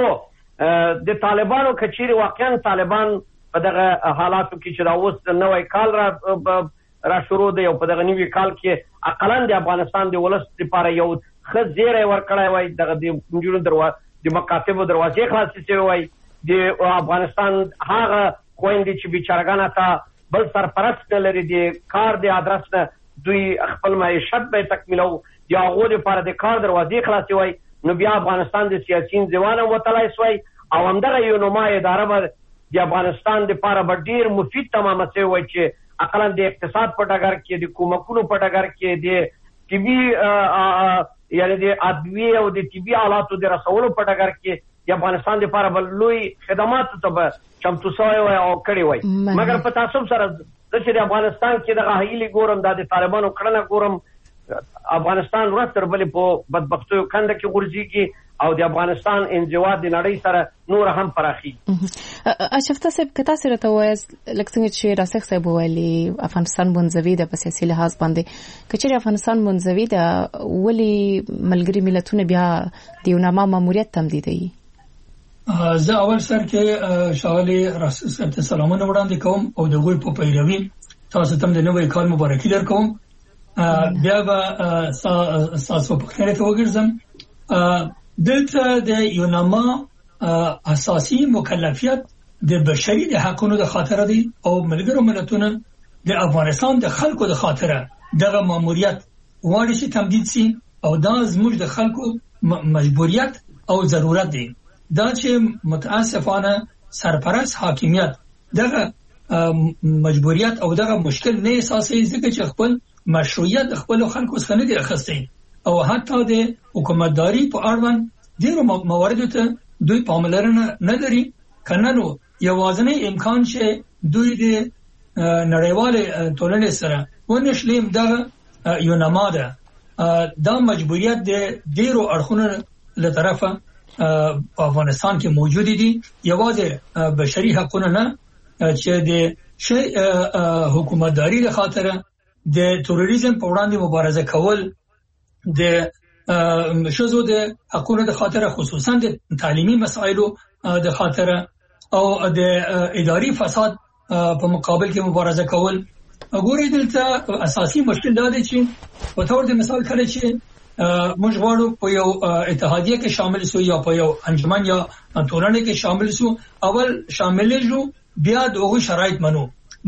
خو د طالبانو کچېرې واقعا طالبان په دغه حالاتو کې چې دا اوس نوې کال را را شروع دی او په دغه نوې کال کې اقلن د افغانستان د ولس لپاره یو ښه زیری ورکړی وای، دغه د نجونو دروازې د مکاتبو دروازې خلاصې شوې وای، د افغانستان هغه خويندې چې بیچارهګانو ته بل سرپرست نه لري د کار د ادرس نه دوی خپل معیشت به تکمیلو یا هغو لپاره د کار دروازې خلاصې وای، نو بیا افغانستان د سیاسي انزوا وتلی سوی او همدغه یونما اداره به د افغانستان لپاره به ډیر مفید تمامه شوی وای چې اقلا د اقتصاد په ډګر کې د کومکونو په ډګر کې د طبي یعنی د ادویه او د طبي آلاتو د رسولو په ډګر کې د افغانستان لپاره بل لوی خدمات ته چمتو شوی وای او کړی وای. مګر په تاسو سره چې د افغانستان کې د غاهیلی ګورم د طالبانو کړنه ګورم افغانستان ورته بلې په بدبختیو کنده کې غورځيږي او د افغانستان انزوا د نړۍ سره نور هم پراخي. اشرفتا صاحب کتا سره ته وایي لکه څنګه چې راسخ صاحب ویلي افغانستان منځوي د په سیاسي لحاظ باندې کچې افغانستان منځوي د ولي ملګری ملتونه بیا د یونما ماموریت تمدیدوي. زه اول سر کې شاله راسخ صاحب ته سلامونه وړاندې کوم او د غوي په پیروي تاسو ته د نوې کال مبارکي درکوم. بیا به تاسو په خیر ته وګرځم. دلته د یونما اساسي مکلفیت د بشري د حقوقو د خاطر دی او ملګرو ملتونه د افغانستان د خلکو د خاطر دغه ماموریت وړي چې تمدید سي او دا زموږ د خلکو مجبوریت او ضرورت دی. دا چې متاسفانه سرپرست حاکمیت دغه مجبوریت او دغه مشکل نه اساسي ځکه چې خپل مشروعیت خپل خلکو څخه نه دی اخیستی او حتی د حکومتداري په اړوند ډیرو مواردو ته دوی پاملرنه نه لري. کنه نو یوازینی امکان چې دوی د نړیوال ټولنې سره ونشلیم دغه یونما ده. دا مجبوریت د ډیرو اړخونو له طرفه په افغانستان کې موجود دي، یوازې بشري حقوق نه چې د شي حکومتداري له خاطر د تروریزم په وړاندې مبارزه کول، د شذو د حقوقو د خاطر خصوصا د تعلیمي مسایلو د خاطر او د اداري فساد په مقابل کې مبارزه کول. وګورئ دلته اساسي مشکل دا دی چې په تور د مثال کله چې موږ غواړو په یو اتحادیه کې شامل شو یا په یو انجمن یا ټولنه کې شامل شو، اول شامل شو بیا دغه شرایط منو،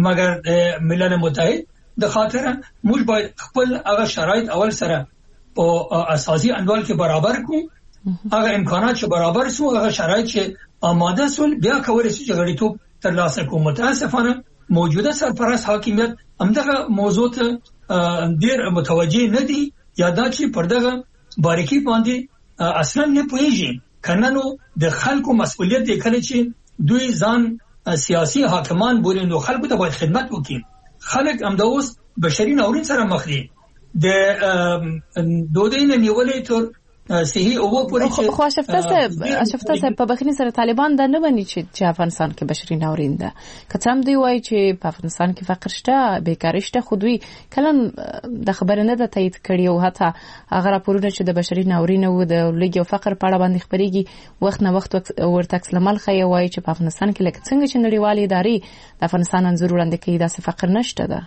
مګر ملل متحد د خاطر موږ باید خپل هغه شرایط اول سره په اساسي انډول کې برابر کو، هغه امکانات چې برابر شو، هغه شرایط چې آماده سول، بیا کولای شي چې غړیتوب ترلاسه کوو. متاسفانه موجوده سرپرست حاکمیت همدغه موضوع ته ډیر متوجه نه دي یا دا چې پر دغه باریکی باندې اصلا نه پوهیږي. کنه نو د خلکو مسؤلیت دی کله چې دوی ځان سیاسي حاکمان بولي نو خلکو ته باید خدمت وکړي. خلک هم د اوس بشري ناورین سره مخ دي. د دوی نه نیولې تر صحیح او پوری چې خو اشفته صاحب اشفته صاحب په بخنی سره طالبان دا نه بني چې افغانستان کې بشري ناورین ده کڅم دی وای چې په افغانستان کې فقر شته بیکاری شته خو دوی کله د خبره نه ده تایید کړی او حتی هغه راپورونه چې د بشري ناورین او د لګي او فقر په اړه باندې خبريږي وخت نه وخت ورته عکس العمل خي وای چې په افغانستان کې لکه څنګه چې نړیوالې ادارې د افغانستان انځور وړاندې کوي دا څه فقر نشته ده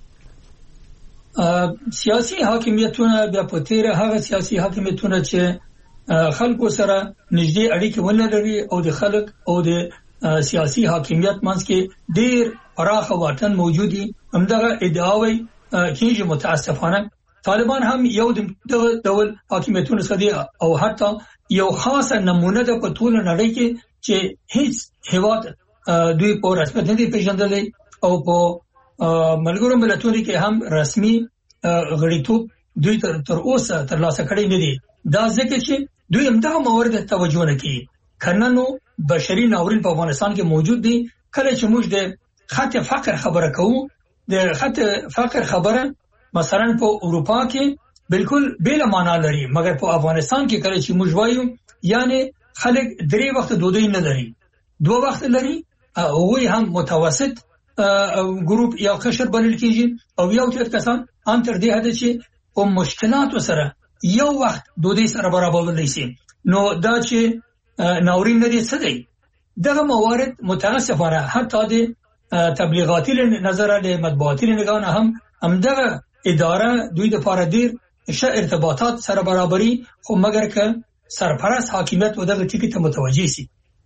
سیاسي حاکمیتونه بیا په تیر هغه سیاسي حاکمیتونه چې خلکو سره نږدې اړیکې ولري او د خلک او د سیاسي حاکمیت منځ کې ډیر پراخه واټن موجودي همدغه ادعاوي کیږي متاسفانه طالبان هم یو د ډول حاکمیتونه سدي او حتی یو خاصه نمونه ده په ټول نړۍ کې چې هیڅ هیواد دوی په رسمیت نه دی پیژندل او په ملګرو ملتونو کې هم رسمي غړیتوب دوی تر, تر اوسه ترلاسه کړی نه دي دا ځکه چې دوی همدغه موارد توجه نه کوي کنه نو بشري ناورین په افغانستان کې موجود دي کله چې موږ د خط فقر خبره کوو د خط فقر خبره مثلا په اروپا کې بالکل بلا معنا لري مګر په افغانستان کې کله چې موږ وایو یعنی خلک درې وخت ډوډۍ نه لري دوه وخت لري او هم متوسط ګروپ یا قشر بلل کېږي او یو څو کسان ان تر دې حد چې په مشکلاتو سره یو وخت ډوډۍ سره برابر شي نو دا چې ناورین نه دي څه دی دغه موارد متاسفانه حتی د تبلیغاتي نظر له مطبوعاتي نگاه هم همدغه اداره دوی د لپاره ډیر ښه ارتباطات سره برابرۍ خو مګر که سرپرست حاکمیت ودغه ټکی ته متوجي شي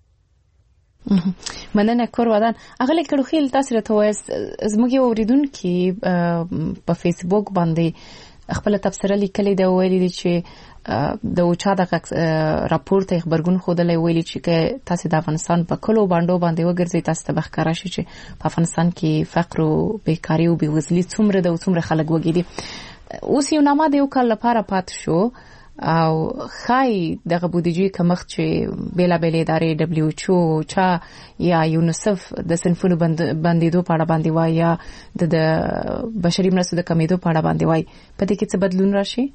مننه کور ودان اغلی کړو خیل تاسو راته وایست زموږ اوریدونکو په فیسبوک باندې خپل تبصره لیکلې دا ویلي چې د اوچا د راپور ته خبرګون خوده ویلي چې تاسو د افغانستان په کلو باندې باندې وګرځي تاسو ته بخکاره شي چې په افغانستان کې فقر او بیکاری او بېوزلي څومره د څومره خلک وګړي اوس یو نامه د یو کال لپاره پات شو او خای دغه بودیجې کمښت چې بیلا بیل ادارې دبليو ایچ او چا یا یونیسف د صنفونو بندیدو په اړه باندې وای یا د بشري مرستو د کمیدو په اړه باندې وای په دې کې څه بدلون راشي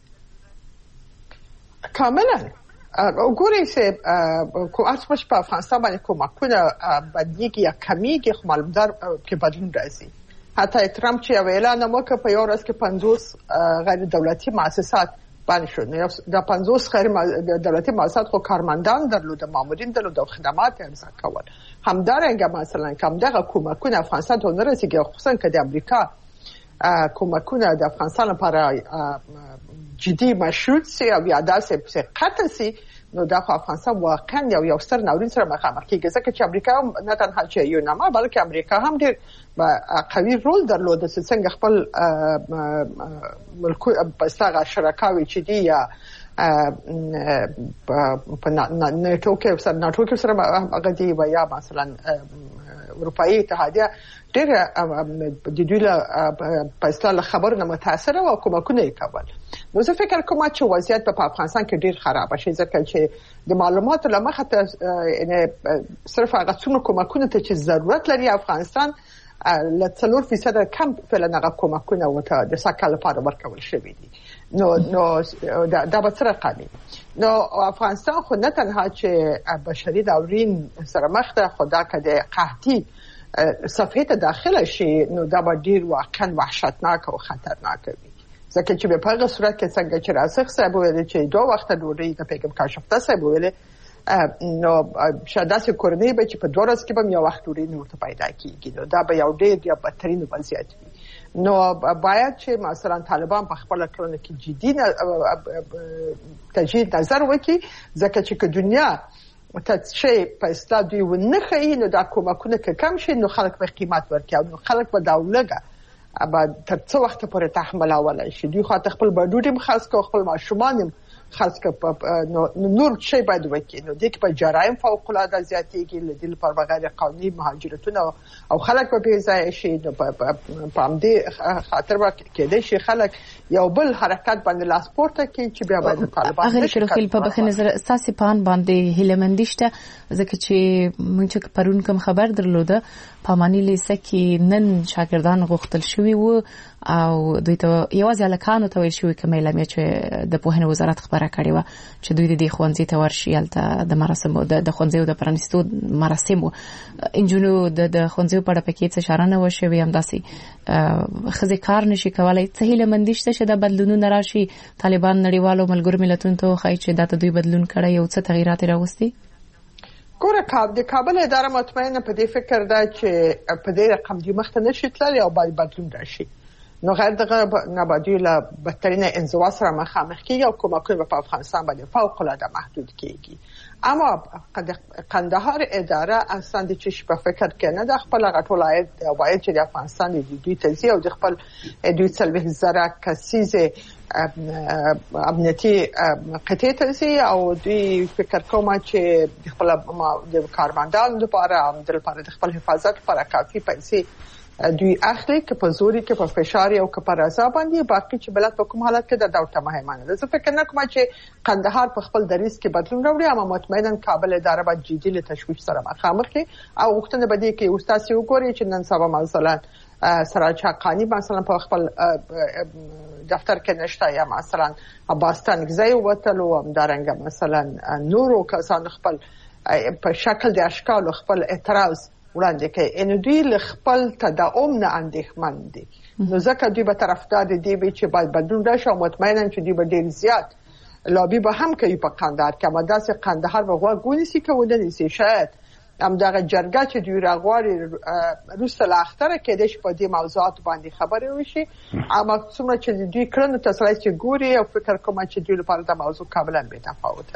کاملا وګورئ چې کو اصلش په افغانستان باندې کومکونه بدلیږي یا کمیږي خو معلومدار کې بدلون راځي حتی ترامپ چې اعلان وکړ په یو ورځ کې پنځوس غیر دولتي مؤسسات باندې شو نو د پنځوس غیر دولتي مؤسسات خو کارمندان درلود مامورین درلود او خدمات ارزا کول همدارنګه مثلا کوم دغه کومکونه افغانستان ته نه رسیدي خصوصا که د امریکا کومکونه د افغانستان لپاره جدي مشروط سي او یا داسې قطع سي نو دا خو افغانستان واقعا یو یو ستر ناورین سره مخامخ کیږي ځکه چې امریکا نه تنها چې یو نه بلکې امریکا هم ډېر قوي رول درلود چې څنګه خپل ملکو بساغه شرکاوي چې دی یا په ناتو کې سره ناتو کې سره هغه دی و یا مثلا اروپאי اتحادیه ډېر د دوی له پښتاله خبرونه متاثر او کومکونه کول نو زه فکر کوم چې وضعیت په افغانستان کې ډېر خراب شي ځکه چې د معلوماتو لمخه ته یعنی صرف هغه څومره کومکونه ته چې ضرورت لري افغانستان ل څلور فیصد کم فعلا هغه کومکونه وته د سکهاله لپاره ورکول شوی دي نو نو دا به سره قانوني نو افغانستان خو نه تنها چې بشري ناورین سره مخ ده خدا کده قحطي صفحه ته داخله شي نو دا به ډیر واقعا وحشتناک او خطرناک وي ځکه چې په هغه صورت کې څنګه چې راسخ صاحب ویل چې دوه وخت ډوډۍ د پیغام کاشفته صاحب ویل نو شاداسه کورنۍ به چې په دوه ورځې کې به یو وخت ډوډۍ نور ته پیدا کیږي نو دا به یو ډیر یا بدترین وضعیت وي نو باید چې مثلا طالبان په خپل کړنو کې جدي تجدید نظر وکړي ځکه چې دنیا متشي په اصلاح دی ونه خې نو دا کومکونه کم شي نو خلک په قیمت ورکړي نو خلک په داولګه ابا تر څو وخت پورې تحمل اولای شي دوی خو خپل بډوډي مخاص کو خپل ماشومان خاص کو نو نور شي باید وکړي نو د کې په جرایم فوق العاده زیاتېږي لدل پر بغیر قانوني مهاجرتونه او خلک په پیځای شي نو په پام دې خاطر کې د شي خلک یو بل حرکت باندې لاسپورته کې چې بیا باید طالبان هغه شروع خپل په بخښنه نظر اساسي پان باندې هیلمندشته ځکه چې مونږ پرون کوم خبر درلوده پامانی لیسه کې نن شاګردان غوښتل شوی وو او دوی ته یوازې الکانو ته ویل شوی کومه اعلامیه چې د پوهنې وزارت خبره کړې و چې دوی د ښوونځي ته ورشي الته د مراسمو د ښوونځي د پرانیستو مراسمو انجونو د ښوونځي په اړه پکې څه اشاره نه وشوي همداسې خزه کار نشي کولای څه هیله مندشته چې د بدلونونو راشي طالبان نړیوالو ملګرو ملتونو ته خای چې دا ته دوی بدلون کړي او څه تغیرات راوستي ګوره کاب د کابل اداره مطمئنه په دې فکر ده چې په دې رقم دی مخته نشي تللی او باید بدلون راشي نو غیر دغه نبادی له بدترین انزوا سره مخامخ کیږي او کومکونه په افغانستان باندې فوق العاده محدود کیږي اما قندهار اداره اصلا د چش په فکر کې نه د خپل غټول عاید باید چې د افغانستان د دوی تزي او د خپل دوی څلوي زره کسیزه امنیتي قطعه تزي او دوی فکر کوم چې خپل د کارمندانو لپاره او د لپاره د خپل حفاظت لپاره کافي پیسې دوی اخلي که په زوري کې په فشار او که په رضا باندې باقي چې بلد په کوم حالت کې د دولت مهمانه ده زه فکر نه کوم چې قندهار په خپل دریس کې بدلون راوړي اما مطمئنا کابل اداره باید جدي له تشویش سره مخامخ شي او وختونه بده کې استاد یو ګوري چې نن سبا مثلا سراج حقانی مثلا په خپل دفتر کې نشته یا مثلا عباستان ځای وتل او همدارنګه مثلا نورو کسان خپل په شکل د اشکال خپل اعتراض وړاندې کوي ان دوی له خپل تداوم نه اندېښمن دي نو ځکه دوی به طرفدار دي چې باید بدلون راشي او مطمئنا چې دوی به ډېر زیات لابي به هم کوي په قندهار کې اما داسې قندهار به غوږ ونیسي که ونه نیسي شاید همدغه جرګه چې دوی راغواړي وروسته له اختره کېدای شي په دې موضوعاتو باندې خبرې وشي اما څومره چې دوی کړنو ته سړی چې ګوري او فکر کوم چې دوی لپاره دا موضوع کاملا بې تفاوته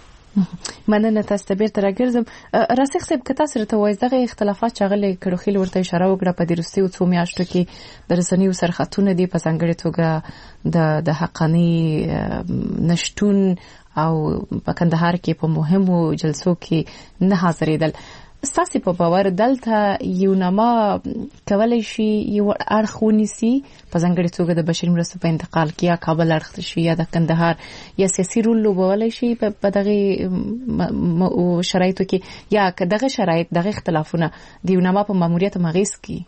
مننه تاسو ته بیرته راګرځم راسخ صاحب که تاسو ته وایي دغه اختلافات چې غلې کړو خېل ورته اشاره وکړه په دې وروستیو څو میاشتو کې د رسنیو سرخطونه دي په ځانګړې توګه د د حقانی نشټون او په کندهار کې په مهمو جلسو کې نه حاضرېدل ستاسو په باور دلته یو نامه کولای شي یو اړخونی سي په ځانګړې توګه د بشري مرستو په انتقال کې یا کابل اړخ شي یا د کندهار یا سیاسي رول لوبولای شي په دغه شرایطو کې یا دغه شرایط دغه اختلافونه د یو نامه په ماموریت مغیس کې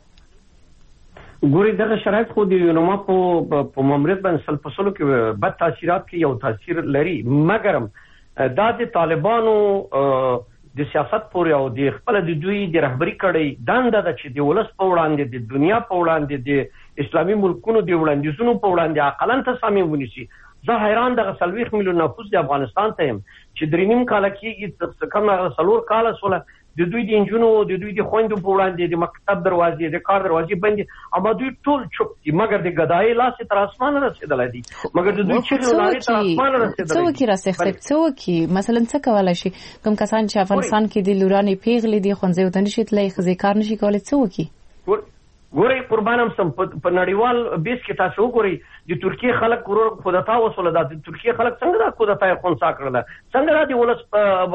ګوري دغه شرایط خو د یو نامه په ماموریت باندې سل په سلو کې بد تاثیرات کې یو تاثیر لري مګر دا د طالبانو د سیاست پورې او د خپل د دوی د رهبری کړي دنده د چې د ولس په وړاندې د دنیا په وړاندې د اسلامي ملکونو د وړاندیزونو په وړاندې عقلن تصامیم ونیسي زه حیران دغه سلويخ میلیون نفوس د افغانستان ته چې درې نیم کال کې څه کم سلور کال سول د دوی د انجونو د دوی د خويندو په وړاندې د مکتب دروازې د کار دروازې بندي اما دوی ټول چوپ دي مګر د غدای لاس تر اسمانه رسیدل دي مګر د دوی چې لاري تر اسمانه رسیدل څو کې راسخت څو کې مثلا څه کولای شي کوم کسان چې افغانستان کې د لورانې پیغلې دي خونځي ودان شي تلای خزي کار نشي کولای څو کې ګوري قربانم سم په نړیوال بیس کې تاسو ګوري د ترکیه خلک خودتا وصول ده د ترکیه خلک څنګه د خودتا خونسا کړل څنګه د ولس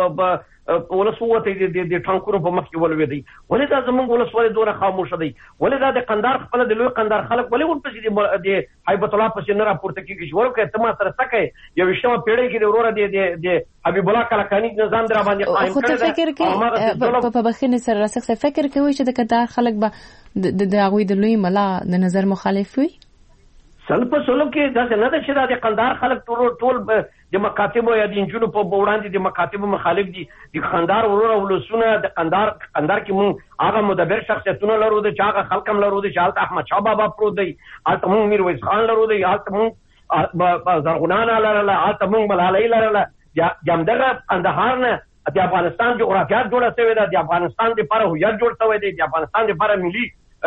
په ولس وته د ټانکونو په مخ کې ولوي ولې دا زمونږ ولس ولې دوره خاموش دي ولې دا د قندهار خپل د لوی قندهار خلک ولې ورپسې د هیبت الله پسې نه راپورته کیږي ورکه ته ما سره تکه یو شمه پیړې کې د وروره د د حبیب الله کلکانی نظام در باندې قائم کړی دا په بخینه سره راسخ فکر کوي چې د قندهار خلک به د دغوی د لوی ملا د نظر مخالف وي سلپ سلو کې دا نه ده چې د قندهار خلک ټول ټول د مکاتب یا د انجونو په وړاندې د مکاتب مخالف دي د قندهار ورور ولسونه د قندهار قندهار کې مون هغه مدبر شخصیتونه لرو د چې هغه خلک هم لرو د چې احمد شاه بابا پرو دی البته مون میرویس خان لرو دی البته مون زرغونان لرله البته مون ملالۍ لرله جامدغه قندهار نه د افغانستان جغرافیات جوړه شوې ده د افغانستان لپاره هویت جوړ شوی دی د افغانستان لپاره ملي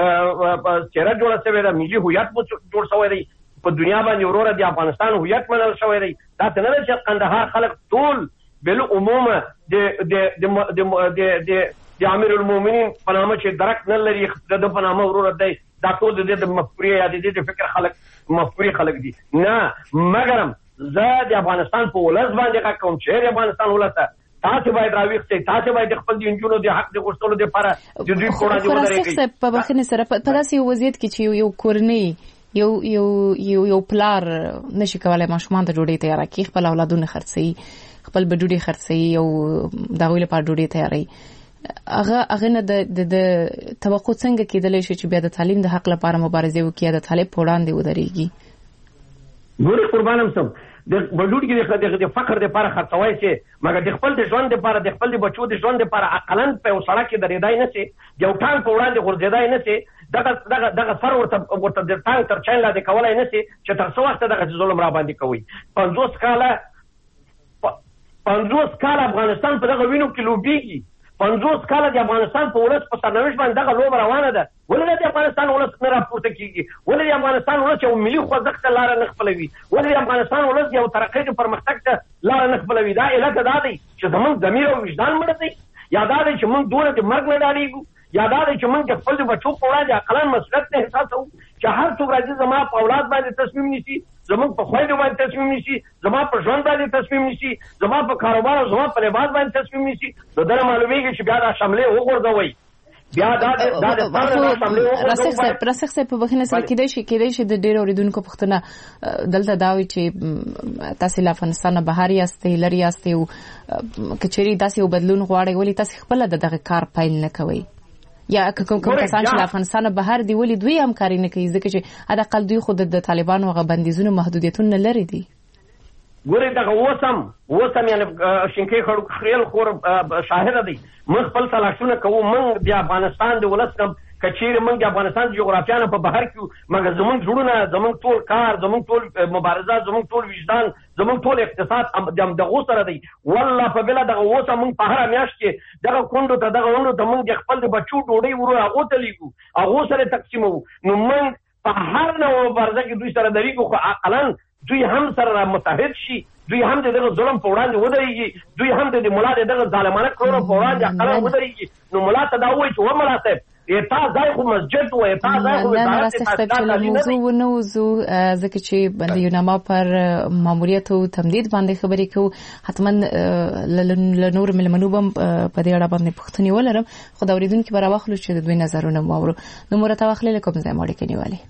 چهره جوړه شوې ده ملي هویت جوړ شوی دی په دنیا باندې وروره د افغانستان هویت منل شوی دی دا څنګه ده چې قندهار خلک ټول بل عموما د د د د د امیر المؤمنین په نامه چې درک نه لري د په نامه وروره دی دا ټول د مفکورې یا د فکر خلک مفکورې خلک دي نه مګرم زه د افغانستان په ولس باندې کوم چې د افغانستان ولس تاسو باید راويخته تاسو باید خپل د انجونو د حق د غوښتلو لپاره د دوی په وړاندې ودرېږئ په بخښنې سره په داسې وضعیت کې چې یو کورنۍ یو یو یو یو پلار نشي کولای ماشومان ته ډوډۍ تیار کړي خپل اولادونه خرڅي خپل بډوډۍ خرڅي او دا ویل په ډوډۍ تیاري هغه هغه نه د توقع څنګه کېدلی شي چې بیا د تعلیم د حق لپاره مبارزه وکړي د طالب په وړاندې ودرېږي؟ ګورې قربانم سم د بلوډ کې د فقر د لپاره خرڅوي چې مګر د خپل د ژوند لپاره د خپل د بچو د ژوند لپاره عقلن په وسړه کې درېدای نه شي یو ټان په وړاندې غورځېدای نه شي دغه دغه دغه سر ورته ورته د ټان تر چاین لاندې کولای نه شي چې تر څو وخت دغه ظلم را باندې کوي. پنځوس کاله پنځوس کاله افغانستان په دغه وینو کې لوبېږي. پنځوس کاله د افغانستان په ولس په سرنوشت باندې دغه لوبه روانه ده. ولې د افغانستان ولس نه راپورته کیږي؟ ولې د افغانستان ولس یو ملي خوځښت ته لاره نه خپلوي؟ ولې د افغانستان ولس یو ترقۍ او پرمختګ ته لاره نه خپلوي؟ دا علت دا دی چې زموږ ضمیر او وجدان مړ دی، یا دا دی چې موږ دونه د مرګ نه ډارېږو، یا دا دی چې موږ د خپل بچو په وړاندې عقلان مسؤلیت نه احساسوو چې هر څوک راځي زما په اولاد باندې تصمیم نیسي، زموږ په خویندو باندې تصمیم نیسي، زما په ژوند باندې تصمیم نیسي، زما په کاروبار او زما په لباس باندې تصمیم نیسي. نو دغه معلومیږي چې بیا دا شملې وغورځوي. بیا دا دا د راسخ صاحب راسخ صاحب په بخښنه سره کېدای شي کېدای شي د ډېر اوریدونکو پوښتنه دلته دا وي چې تاسو له افغانستان بهر یاستئ، لرې یاستئ او کچېرې داسې یو بدلون غواړئ، ولې تاسو خپله د دغه کار پیل نه کوئ؟ یا کوم کوم کسان چې له افغانستان بهر دي ولې دوی همکاري نه کوي؟ ځکه چې حداقل دوی خو د طالبانو هغه بندیزونو محدودیتونه لري دي. ګورې دغه اوسم اوسم یعنی شینکې خیل خور شاهد دی. موږ خپل تلاشونه کوو، موږ د افغانستان د ولس کم کچېرې موږ د افغانستان د جغرافیانه په بهر کې مګر زموږ زړونه، زموږ ټول کار، زموږ ټول مبارزه، زموږ ټول وجدان، زموږ ټول اقتصاد دغه سره دی. والله په بله دغه اوسه موږ په هره میاشت کې دغه کونډو ته دغه ونډو ته موږ د خپل د بچو ډوډۍ ورو هغو ته لیږو، هغو سره تقسیموو. نو موږ په هر نوع مبارزه کې دوی سره درېږو، خو عقلاً دوی هم سره متحد شي، دوی هم د دغه ظلم په وړاندې ودرېږي، دوی هم د ملا د دغه ظالمانه کړنو په وړاندې عقلاً ودرېږي. نو ملا ته دا وایي چې و ملا صاحب اتا ځای خو مسجد و، اتا ځای خو د موضوع ونه وزو ځکه چې د یوناما پر ماموریت او تمدید باندې خبرې کوو. حتما له نور ملمنو بم په دې اړه باندې پوښتنې ولرم، خو دا اوریدونکي به راواخلو چې د دوی نظرونه واورو. نو مرته واخلې له کوم ځای مو اړیکې نیولې؟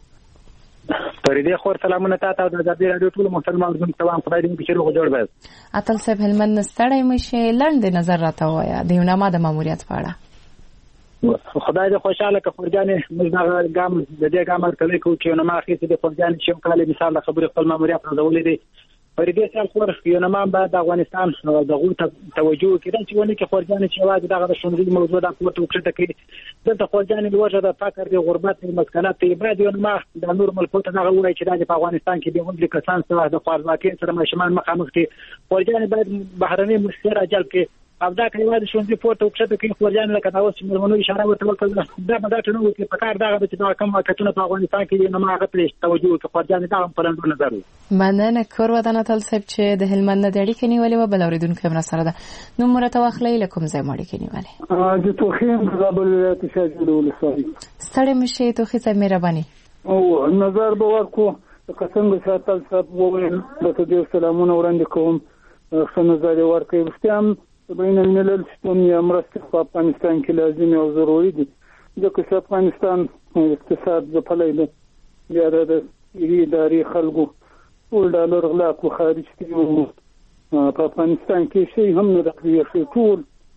فريدي خور سلامونه تاسو د ازادي رادیو ټول محترم اوریدونکو ته وایم، خدای دې مو چې روغ جوړ وي. اتل صاحب هلمند نستړی مشه لاندې نظر راته وایا د یوناما د ماموریت په اړه. خدای دې خوشاله که خورجانې موږ دغه ګام د دې ګام ارتلی کوو چې یوناما اخیستې د خورجانې چې یو کال مثال د خبرې خپل ماموریت رسولی دی. فريدي صاحب خور یوناما باید د افغانستان دغو ته توجه وکړي چې ونه کې خورجانې چې یوازې دغه د شونډې موضوع دا پورته وکړه کړي. دلته خورجانې د وجه د فقر د غربت د مسکنت دی باید یوناما د نور ملکو ته دغه ووایي چې دا په افغانستان کې د غونډې کسان سره د خوارځواکۍ سره ماشومان مخامخ دي. خورجانې باید بهرنۍ مرستې راجلب کړي او دا کلیوال شونډې پورته وکړه کوي. خورجانې لکه دا اوس چې مېرمنو اشاره ورته وکړه دا به دا ټول وکړي په کار دغه چې دا کوم واقعیتونه په افغانستان کې دي نو هغه پرې توجه وکړي. خورجانې دا هم په لنډو نظر وي. مننه کور ودان اتل صاحب چې د هلمند د اړیکې نیولې و. بل اوریدونکو هم سره ده. نو مرته واخلې له کوم ځای اړیکې نیولې؟ د توخیم زابل ولایت شاجوړ ولسوالۍ. ستړی مشه توخی صاحب مهرباني. او نظر به ورکو څنګه چې اتل صاحب وویل د دې سلامونه وړاندې کوم څه نظر ورکوي. وختم بین الملل شتون یا مرستې په افغانستان کې لازمي او ضروري دي ځکه چې افغانستان اقتصاد ځپلی دی. بیا د ادارې خلکو ټول ډالر غلا کو خارج کړي په افغانستان کې شی هم نه راکوي ټول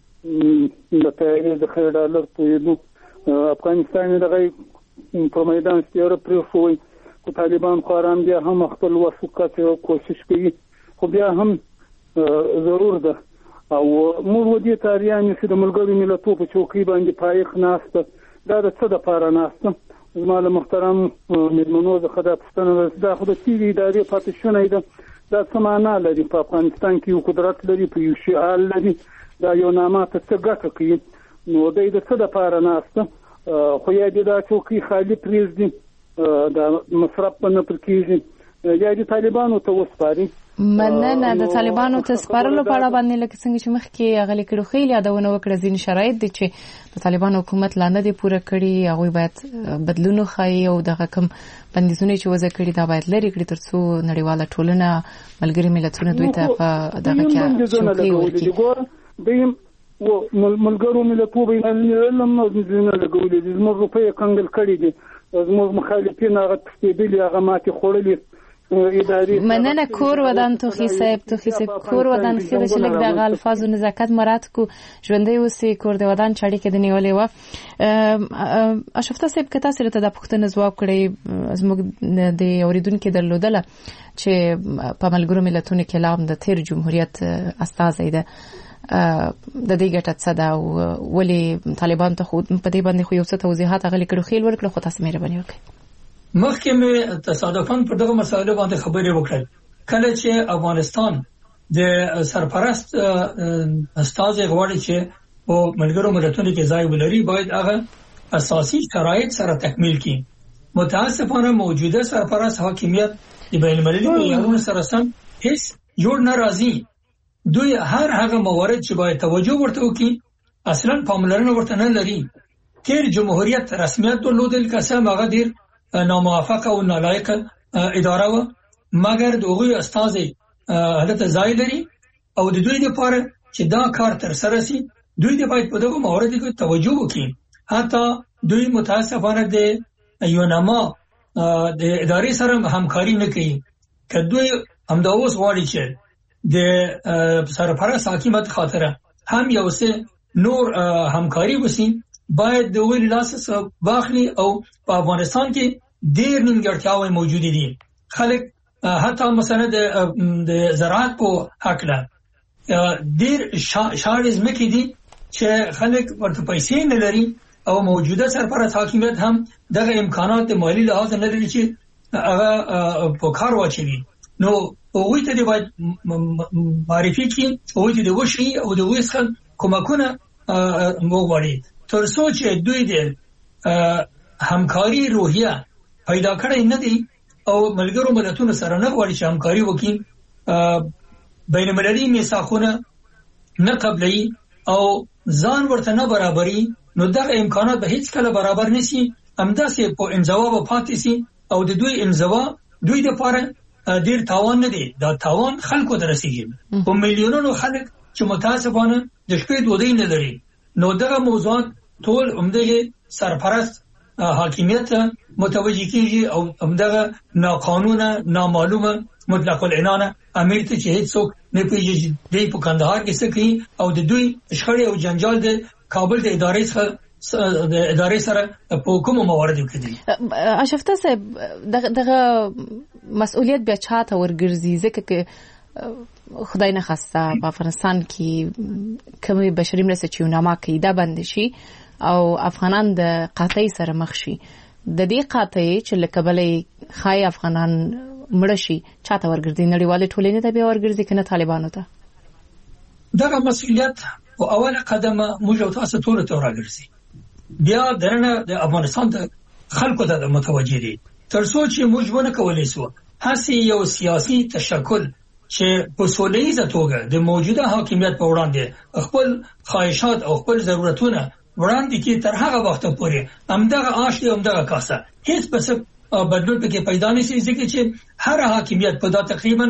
د پیسې د خیر ډالر په افغانستان دغه په میدان ستیاره پرېښوي. خو طالبان خوران بیا هم خپل وسوکات او کوشش کوي، خو بیا هم ضرور ده او موږ ودې تاریان چې د ملګرو ملتونو په چوکۍ باندې پایخ ناسته دا د څه دپاره ناسته؟ زما له محترم مېلمنو څخه دا پوښتنه دا خو د تېرې ادارې پاتې شونی ده. دا څه معنا لري؟ په افغانستان کې یو قدرت لري، په یو شعار لري، دا یو نامه ته څه ګټه کوي؟ نو دی د څه دپاره ناسته؟ خو یا دې دا چوکۍ خالي پرېږدي، دا مصرف به نه پر کېږي، یا دې طالبانو ته وسپاري. مننه. د طالبانو ته سپارلو په اړه باندې لکه څنګه چې مخکې هغه لیکلو خیلی یادونه وکړه ځینې شرایط دي چې د طالبانو حکومت لا نه دی پوره کړي، هغوی باید بدلون وښایي او دغه کوم بندیزونه چې وضع کړي دا باید لرې کړي تر څو نړیواله ټولنه ملګري ملتونه دوی ته په دغه کې چوکۍ ورکړي. دویم ملګرو ملتونو بین الملل هم بندیزونه لګولي دي، زموږ روپۍ کنګل کړي دي، زموږ مخالفین هغه تښتېدلي، هغه ماتې خوړلي اداري مننه کور ودان توخي صاحب توخي صاحب کور ودان خیر چې لګ د الفاظ او نزاکت مراد کو ژوندې وسی کور د ودان چاړي کې د نیولې و اشفتا صاحب کته سره ته د پښتنه ځواب کړی زموږ د اوریدونکو درلودله چې په ملګرو ملتونو کې لام د تیر جمهوریت استازی ده د دې ګټه څه ده او ولې طالبان ته خو په دې باندې خو یو څه توضیحات غلي کړو خېل ورکړو خو تاسو مهرباني وکړئ. مخکې مې تصادفاً پر دغه مسایلو باندې خبرې وکړل کله چې افغانستان د سرپرست استازي غواړي چې په ملګرو ملتونو کې ځای ولري باید هغه اساسي شرایط سره تکمیل کړي. متاسفانه موجوده سرپرست حاکمیت د بین المللي معیارونو سره سم هیڅ جوړ نه راځي. دوی هر هغه موارد چې باید توجه ورته وکړي اصلا پاملرنه ورته نه لري. تیر جمهوریت رسمیت درلودل قسم هغه ډیر ناموافقه او نالایقه اداره و مګر دغه استازي حالت ځای لري او د دوی لپاره چې دا کار تر سره شي دوی د باید په دغه موارد کې توجه وکړي. حتی دوی متاسفانه د یوناما د ادارې سره همکاري نه کوي. که دوی همدا اوس غواړي چې د سرپرست حکومت خاطره هم یو څه نور همکاري وشي باید د ویل لاس واخلي او په افغانستان کې ډېر نیمګړتیاوې موجود دي. خلک حتی مثلا د زراعت په حق له ډېر شاړې ځمکې دي چې خلک ورته پیسې نه لري او موجوده سرپرست حاکمیت هم دغه امکانات مالی لحاظ نه لري چې هغه په کار واچوي. نو هغوی ته د باید معرفي کړي هغوی ته د وشي او د هغوی څخه کومکونه وغواړي تر څو چې دوی د همکاري روحیه پیدا کړی نه دي او ملګرو ملتونو سره نه غواړي چې همکاري وکړي بین المللي میثاقونه نه قبلوي او ځان ورته نه برابري نو دغه امکانات به هیڅ کله برابر نشي. همداسې په انزوا به پاتې شي او د دوی انزوا دوی د پاره ډیر تاوان نه دی. دا تاوان خلکو ته رسیږي په میلیونونو خلک چې متاسفانه د شپې ډوډۍ نه لري. نو دغه موضوعات ټول همدغه سرپرست حاکمیت متوجه کیږي او همدغه ناقانونه نامعلومه مطلق العنانه امیر ته چې هیڅ څوک نه پیژني دی په کندهار کې څه کوي او د دوی شخړې او جنجال د کابل د ادارې څخه د ادارې سره په کومو مواردو کې دي. اشفتا صاحب دغه مسؤلیت بیا چاته ورګرځي ځکه چې خدای نه خواسته په افغانستان کې کومي بشري مرسته چې نامه کوي دا بند شي او افغانان د قحطۍ سره مخ شي. د دې قحطۍ چې لکبلې خای افغانان مړ شي چاته ورګرځي نړیواله ټولنې ته بیا ورګرځي کنه طالبانو ته. دغه مسؤلیت او اوله قدمه موږ او تاسو ټول ته راګرځي. بیا درنه د افغانستان ته خلکو ته متوجه دي تر څو چې موږ ونه کولای شو هڅه یو سیاسي تشکل چې په سولهیزه توګه د موجوده حاکمیت په وړاندې خپل خواهشات او خپل ضرورتونه وړاندې کې تر هغه وخت پورې همدغه آش دی همدغه کاسه هیڅ پس بدلون پکې پیدا نشي ځکه چې هر حاکمیت په دا تقریبا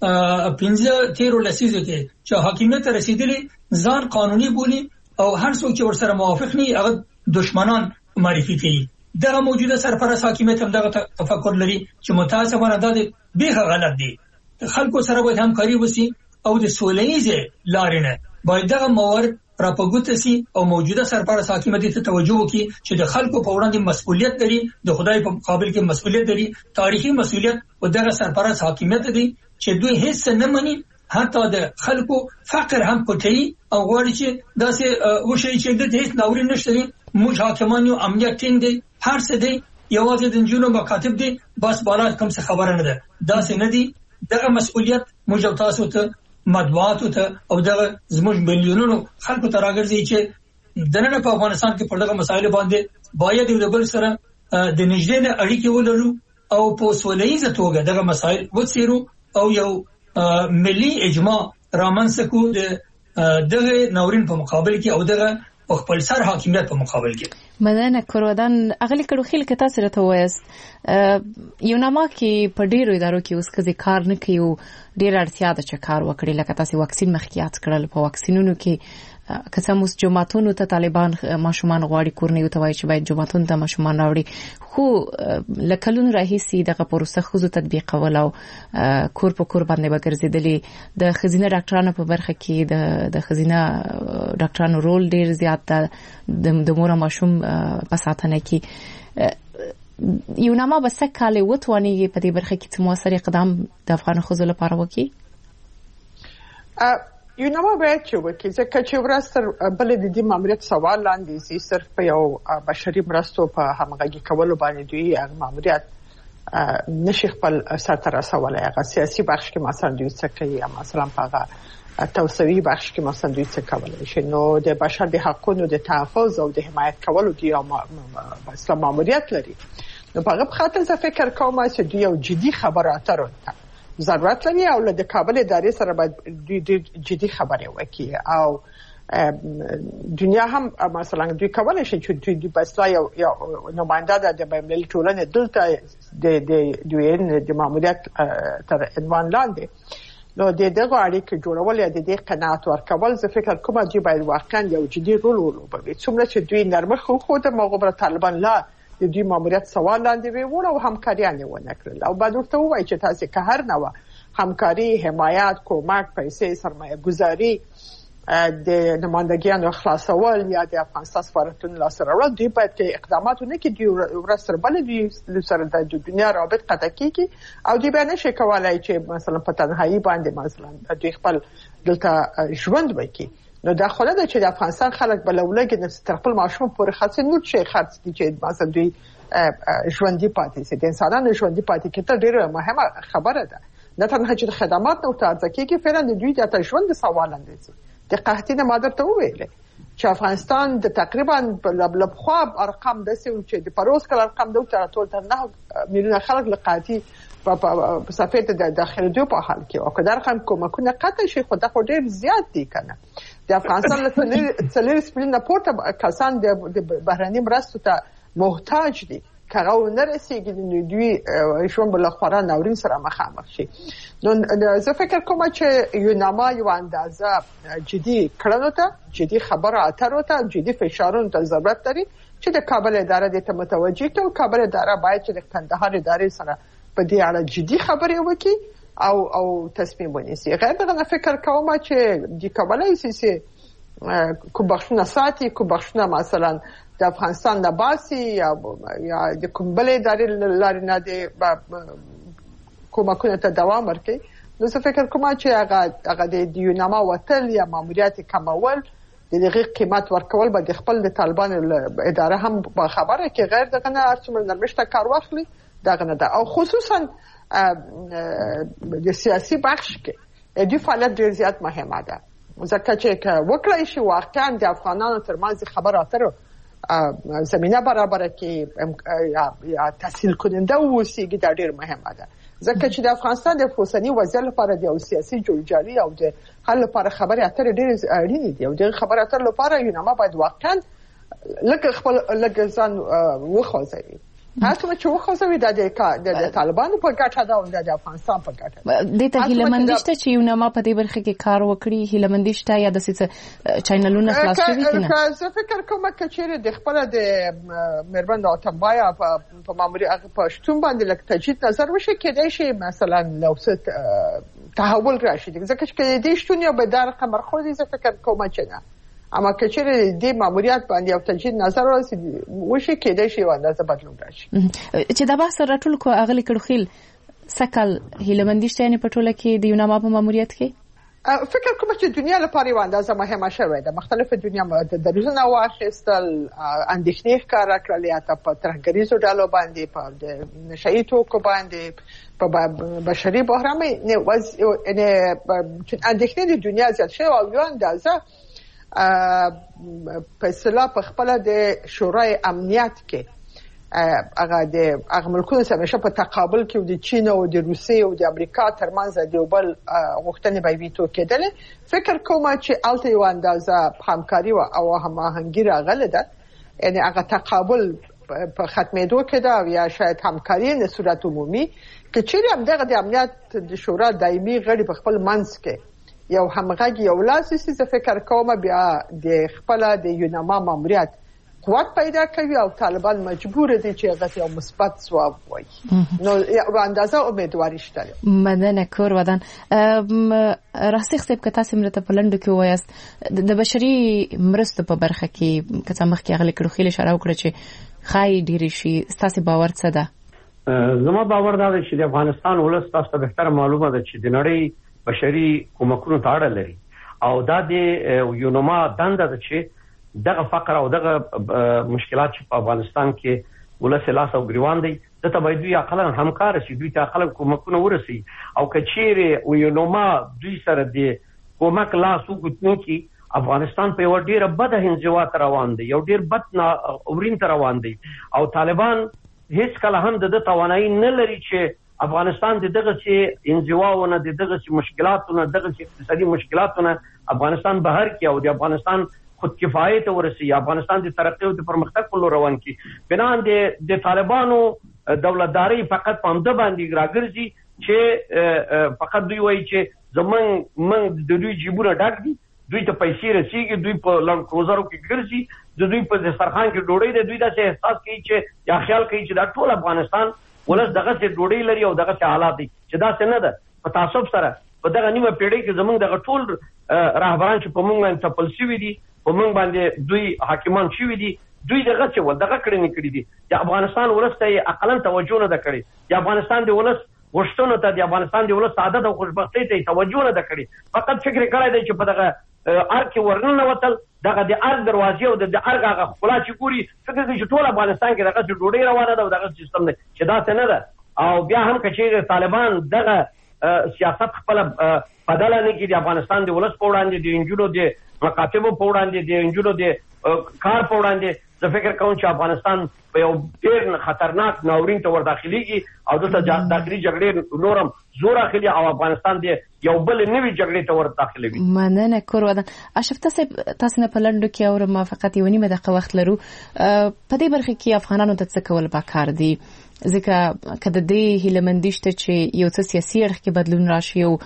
پنځه تیرو لسیزو کې چې حاکمیت رسیدلی ځان قانوني بولی او هر څوک چې ورسره موافق نه هغه دشمنان معرفي کوي. دغه موجوده سرپرست حاکمیت هم دغه تفکر لري چې متاسفانه دا به غلط دي. خلکو سره باید همکاري وشي او د سولهیزه لارې نه باید دغه موارد راپګوت شي او موجوده سرپرست حاکمیت ته توجه وکړي چې د خلکو په وړاندې مسؤلیت لري د خدای په مقابل کې مسؤلیت لري. تاریخي مسؤلیت او دغه سرپرست حاکمیت دی چې دوی هیڅ نه مني حتی د خلکو فقر هم پټي او غواړي چې داسې وشي چې د هیڅ ناورین نشته. موږ حاکمان یو امنیت ټینګ دی هر څه دی یوازې د جنونو مکاتب دی بس بالا کوم څه خبره نه ده. داسې نه دی. دغه مسؤلیت موږ تاسو ته مطبوعات ته او دغه زموږ ملیونونو خلکو ته راګرځي چې دنه په افغانستان کې په دغه مسایل باندې باید یو بل سره د نږدې اړیکې ولرو او په سولهیزه توګه دغه مسایل وڅیرو او یو ملي اجماع رامنځته کو دغه ناورین په مقابل کې او دغه خپل سر حاکمیت په مقابل کې. مننه کورودان اغلی کړو خیل کې تاسو راته وایست یو نامه کې په ډیرو ادارو کې اوس کزي کار نه کوي ډیر اړتیا ده چې کار وکړي لکه تاسو واکسین مخکیات کړل په واکسینونو کې که څه موږ جماعتونو ته طالبان ماشومان غواړي کورنۍ ته وایي چې باید جماعتونو ته ماشومان راوړي خو لکلون راهیسي دغه پروسه خو تطبیقول او کور په کور باندې وګرځیدلې د خزینه ډاکټرانو په برخه کې د د خزینه ډاکټرانو رول ډیر زیات د مور ماشوم په ساتنه کې یو نامه بس کاله وتواني په دې برخه کې څه موثر اقدام د افغان خزو لپاره وکړي یو نامه باید چې وکړي ځکه چې ورستر بل د دې ماموریت سوال لاندې سي صرف په یو بشري مرستو په همغږي کولو باندې دوی هغه ماموریت نشي خپل سره رسولای هغه سیاسي بخش کې مثلا دوی څه کوي مثلا په توسعوي بخش کې مثلا دوی څه کولای شي نو د بشر د حقوقو د تحفظ او د حمایت کولو دی مثلا ماموریت لري نو په هغه خاطر زه فکر کوم چې دوی یو جدي خبره اترو ضرورت لري او له کابل ادارې سره باید دوی جدي خبرې وکړي او دنیا هم مثلا دوی کولای شي چې دوی د بسلا یو نماینده د بین‌المللي ټولنې دلته د د دوی د ماموریت تر عنوان لاندې نو د دغه اړیکې جوړول یا د دې قناعت ورکول زه فکر کوم چې باید واقعا یو جدي رول ولوبوي څومره چې دوی نرمه خو خو د مغبره طالبان لا د دوی ماموریت سوال لاندې وي او همکاریانه ونه کړل او بعد ورته وایي چې تاسو که هر نوع همکاري حمایت کومک پیسې سرمایه گذاری د نمائندګانو خلاصول یا د افغانستان سفارتونو لاسره راوړل دوی باید کې اقدامات ونه کړي ورسره بل دوی سره د دنیا رابط قطع کیږي او دوی به نشي کولای چې مثلا په تنهایی باندې مثلا دوی خپل دلته ژوند وکړي نو دا خو نه چې د افغانستان خلک بلولګي د خپل ماشوم پورې خاص نه شي خرڅ دي چې مثلا دوی ژوندۍ پاتې سي د انسانانو ژوندۍ پاتې کېدل ډیره مهمه خبره ده نه تنها چې خدمات نو ترځ کېږي فعلا د دوی د ژوند سوال اندي د قحطۍ مادر ته ویل چې افغانستان د تقریبا لب خواب ارقام د سیو چې د پروس کل ارقام د تر ټول تر نه میلیونه خلک لقحطۍ په صفحه د داخلي دوی په حال کې او کله رقم کومکونه قطع شي خو د ډیر زیات دي کنه د افغانستان له څلور سپلین پورته کسان د بهراني مرستو ته محتاج دي کاغه نه رسیږي نو دوی شوم بل خورا ناورین سره مخامخ شي نو زه فکر کوم چې یو نامه یو اندازه جدي کړنو ته جدي خبره اترو ته جدي فشارونو ته ضرورت لري چې د کابل اداره د ته متوجي کړي کابل اداره باید چې د کندهار ادارې سره په دې اړه جدي خبرې وکړي او او تصمیم ونیسي غیر دغه فکر کوم چې د کابل سیسي کوم بخښنه ساتي کوم بخښنه مثلا د افغانستان د باسي یا یا د کوم بل ادارې لارې نه دي کومکونه ته دوام ورکړي نو څه فکر کوم چې هغه هغه د یوناما وتل یا ماموریت کمول د دغه قیمت ورکول به د خپل د طالبان اداره هم په خبره کې غیر دغه نه ارڅومره نرمشته کار واخلي دغه نه ده او خصوصا د سیاسي بخش کې د فعالیت ډیر زیات مهمه ده ځکه چې وکړای شي واقعا د افغانانو ترمنځ خبره اترو زمينه برابر کې یا تحصیل کننده اوسېږي دا ډیر مهمه ده ځکه چې د افغانستان د فوسنی وضعیت لپاره د سیاسي جوړجاړي او د حل لپاره خبره اترې ډیر اړینې دي او د خبره اترې لپاره یو نامه باید واقعا لکه خپل لکه ځان وخوځوي هڅه چې وخوځوي د طالبانو په ګټه ده او د افغانستان په ګټه ده د هیلمندشته چې یو نامه په دې برخه کې کار وکړي هیلمندشته یا د څه چینلونو خلاص شوی کنه زه فکر کوم چې د خپل د مېرمن اتمبایا په ماموریت په شتون باندې لکه تجدید نظر وشي کېدای شي مثلا لو څه تحول راشي ځکه چې د شتون یو به د رقم مرخوځي زه فکر کوم چې نه اما که چیرې د ماموریت باندې یو تجدید نظر وشي کېدای شي و اندازه بدلون راشي چې دا بحث راټول کو اغلی کړخیل سکل هیلمندشته یعنی په ټوله کې د یوناما په ماموریت کې فکر کوم چې دنیا لپاره یو اندازه مهمه شوه ده مختلفه دنیا د درزونه واخیستل اندېښنې ښکاره کړل یا په ترهګریزو ډلو باندې په نشئی توکو باندې په بشري بحران نه وز نه اندېښنې د دنیا زیات شوه او یو اندازه په اصطلاح په خپل د شورای امنیت کې هغه د هغه ملکونو سره په تقابل کې د چین او د روسیې او د امریکا ترمنځ د یو بل غوښتنې به ویټو کېدل فکر کوم چې الته یو اندازه همکاري او هماهنګي راغله ده یعنی هغه تقابل په ختمېدو کې ده یا شاید همکاري نه صورت عمومي کې چې هم دغه د امنیت د شورا دایمي غړي په خپل منځ کې یو همغږي یو لاسي څه فکر کوم بیا د خپل د یوناما ماموریت قوت پیدا کوي او طالبان مجبور دي چې هغه یو مثبت ځواب وایي. نو یو اندازه امیدواري شته. مننه کور ودان راسخ صاحب که تاسو مرته په لندو کې وایست د بشري مرستو په برخه کې که څه مخکې غلي کړو خېل اشاره وکړه چې خای ډیر شي تاسو باور څه ده؟ زما باور دا دی چې د افغانستان ولس تاسو ته بهتر معلومه ده چې د نړۍ بشري کومکونو ته اړه لري او دا د یوناما دنده ده چې دغه فقر او دغه مشکلات چې په افغانستان کې ولس لاس او ګریوان دي د تبعیض یا عقلن همکار شي دوی ته عقلن کومکونه ورسي او کچېره یوناما دوی سره د کومک لاس وګتنو کې افغانستان په یو ډیر بد هنځوا تر روان دي یو ډیر بد نه اورین تر روان دي او طالبان هیڅ کله هم د توانایي نه لري چې افغانستان د دغه چې انزواونه د دغه چې مشکلاتونه دغه چې اقتصادي مشکلاتونه افغانستان بهر کې او د افغانستان خود کفایت ورسي افغانستان د ترقی او د پرمختګ په لور روان کی بنان د د طالبانو دولتداري فقط په امده باندې راګرځي چې فقط دوی وایي چې زمون من د دوی جیبونه ډک دي دوی ته پیسې رسیږي دوی په لند کروزرو کې ګرځي د دوی په سرخان کې ډوډۍ د دوی د احساس کوي چې یا خیال کوي چې دا ټول افغانستان ولس دغه څه ډوډۍ لري او دغه څه حالات دي چې دا څه نه ده په تعصب سره په دغه نیمه پیړۍ کې زمونږ دغه ټول راهبران چې په موږ باندې تپل شوي دي په موږ باندې دوی حاکمان شوي دي دوی دغه څه ول دغه کړی نه کړی دي د افغانستان ولس ته عقلن توجه نه کړی د افغانستان د ولس غوښتنو ته د افغانستان د ولس سعادت او خوشبختی ته توجه نه کړی فقط فکر کړی دی چې په دغه ارګ ورننه وتل دغه د ارګ دروازې او د ارګ هغه خلا چې ګوري فکر کوي چې ټول افغانستان کې دغه ډوډۍ روانه ده او دغه سیستم دی چې دا څه نه ده او بیا هم کچې طالبان دغه سیاست خپل بدل نه کړي د افغانستان د ولس په وړاندې د انجونو د مکاتبو په وړاندې د انجونو د کار په وړاندې زه فکر کوم چې افغانستان په یو ډېر خطرناک ناورین ته ور داخليږي او دغه داخلي جګړې نورم زور اخلي او افغانستان د یو بل نوې جګړې ته ور داخلوي. مننه کور ودان اشرف تاسو تاسو نه په لندو کې او ما فقط یو نیمه دقیقه وخت لرو په دې برخه کې افغانانو ته څه کول پکار دي ځکه کله دې هیلمندشته چې یو څه سیاسي اړخ کې بدلون راشي او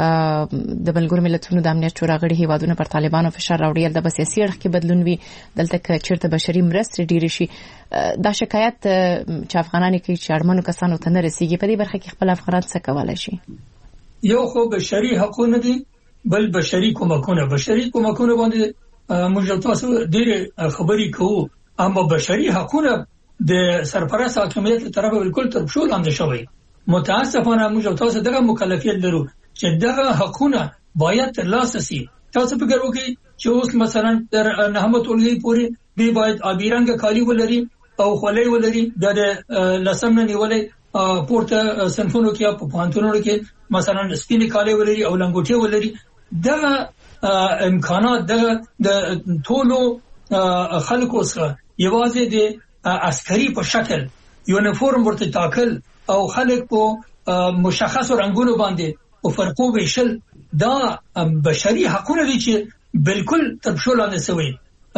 د بلګور ملتونو د امنیت شورا غړي هیوادونو پر طالبانو فشار راوړي د سیاسي اړخ کې بدلون وي دلته کې چیرته بشري مرستې ډېر شي دا شکایت چې افغانان کوي چې اړمنو کسانو ته نه رسیږي په دې برخه کې خپل افغانان څه کولای شي؟ یو خو بشري حقوق دي بل بشري کومکونه بشري کومکونه باندې موږ تاسو ډېر خبري کوو اما بشري حقوق د سرپرست حاکمیت له طرفه بالکل تر شو لاندې شوی متاسفانه موږ تاسو دغه مکلفیت لرو چې دغه حقونه باید ترلاسه شي تاسو فکر وکړئ چې اوس مثلا در نهمت ولګي پوری به باید ابیرنګ کالی ولري او خولې ولري د لسم نه نیولې پورته سنفونو کې په پانتونو کې مثلا سپینې کالی ولري او لنګوټي ولري دغه امکانات دغه د ټولو خلکو سره یوازې د عسکري په شکل یونیفورم ورته تاکل او خلک په مشخص رنگونو باندې او فرقو ویشل دا بشري حقونه دي چې بالکل تبشول نه سوي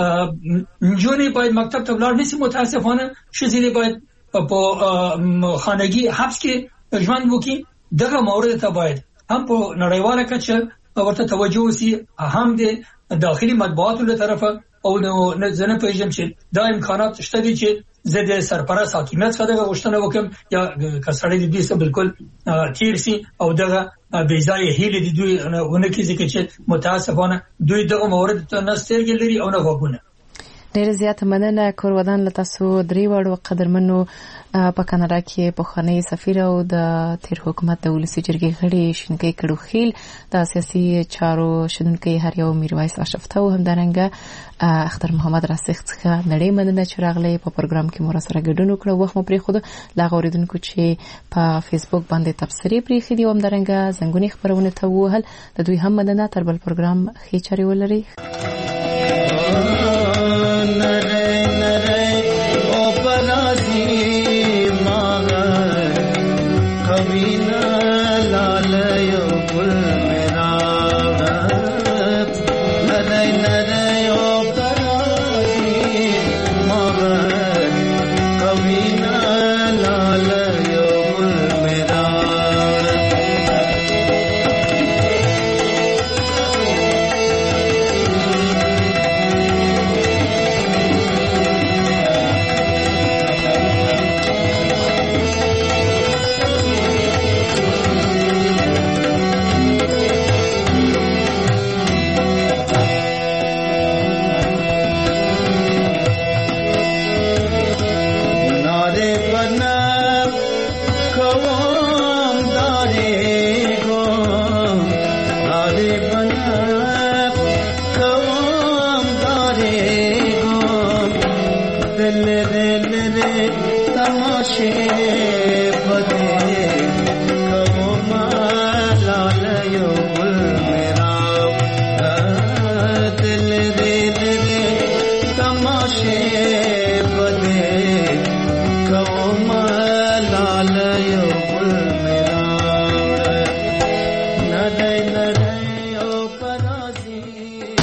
نجونې باید مکتب ته ولاړ نشي متاسفانه شزينه باید په خانگی حبس کې ژوند وکړي دغه مورد ته باید هم په نړیواله کچه ورته توجه وسی هم د داخلي مطبوعاتو له طرفه او نه زنه پېژم چې دا امکانات شته دي چې زه د سرپرست حاکمیت څخه دغه غوښتنه وکم یا کسړې دي چې بالکل تیر سي او دغه بیځای هیله دي دوی ونه کې ځکه چې متاسفانه دوی دغه مورد ته نه سترګې لري او نه غوښونه. ډېر زیات مننه کور ودان له تاسو درې وړو قدرمنو په کاناډا کې په خاني سفیر او د تیر حکومت د ولسی جرګې غړي شینکې کړو خیل د سیاسي چارو شندونکو هر یو میرویس اشرفته او همدارنګه اختر محمد راسخ څخه نړۍ مننه چې راغلي په پروګرام کې مور سره ګډون وکړو وخت مو پرې خود لا غوړیدونکو چې په فیسبوک باندې تبصرې پرې خېدي او همدارنګه زنګونی خبرونه ته وهل د دوی هم مننه تر بل پروګرام خې چاري ولري. لره لره تماشه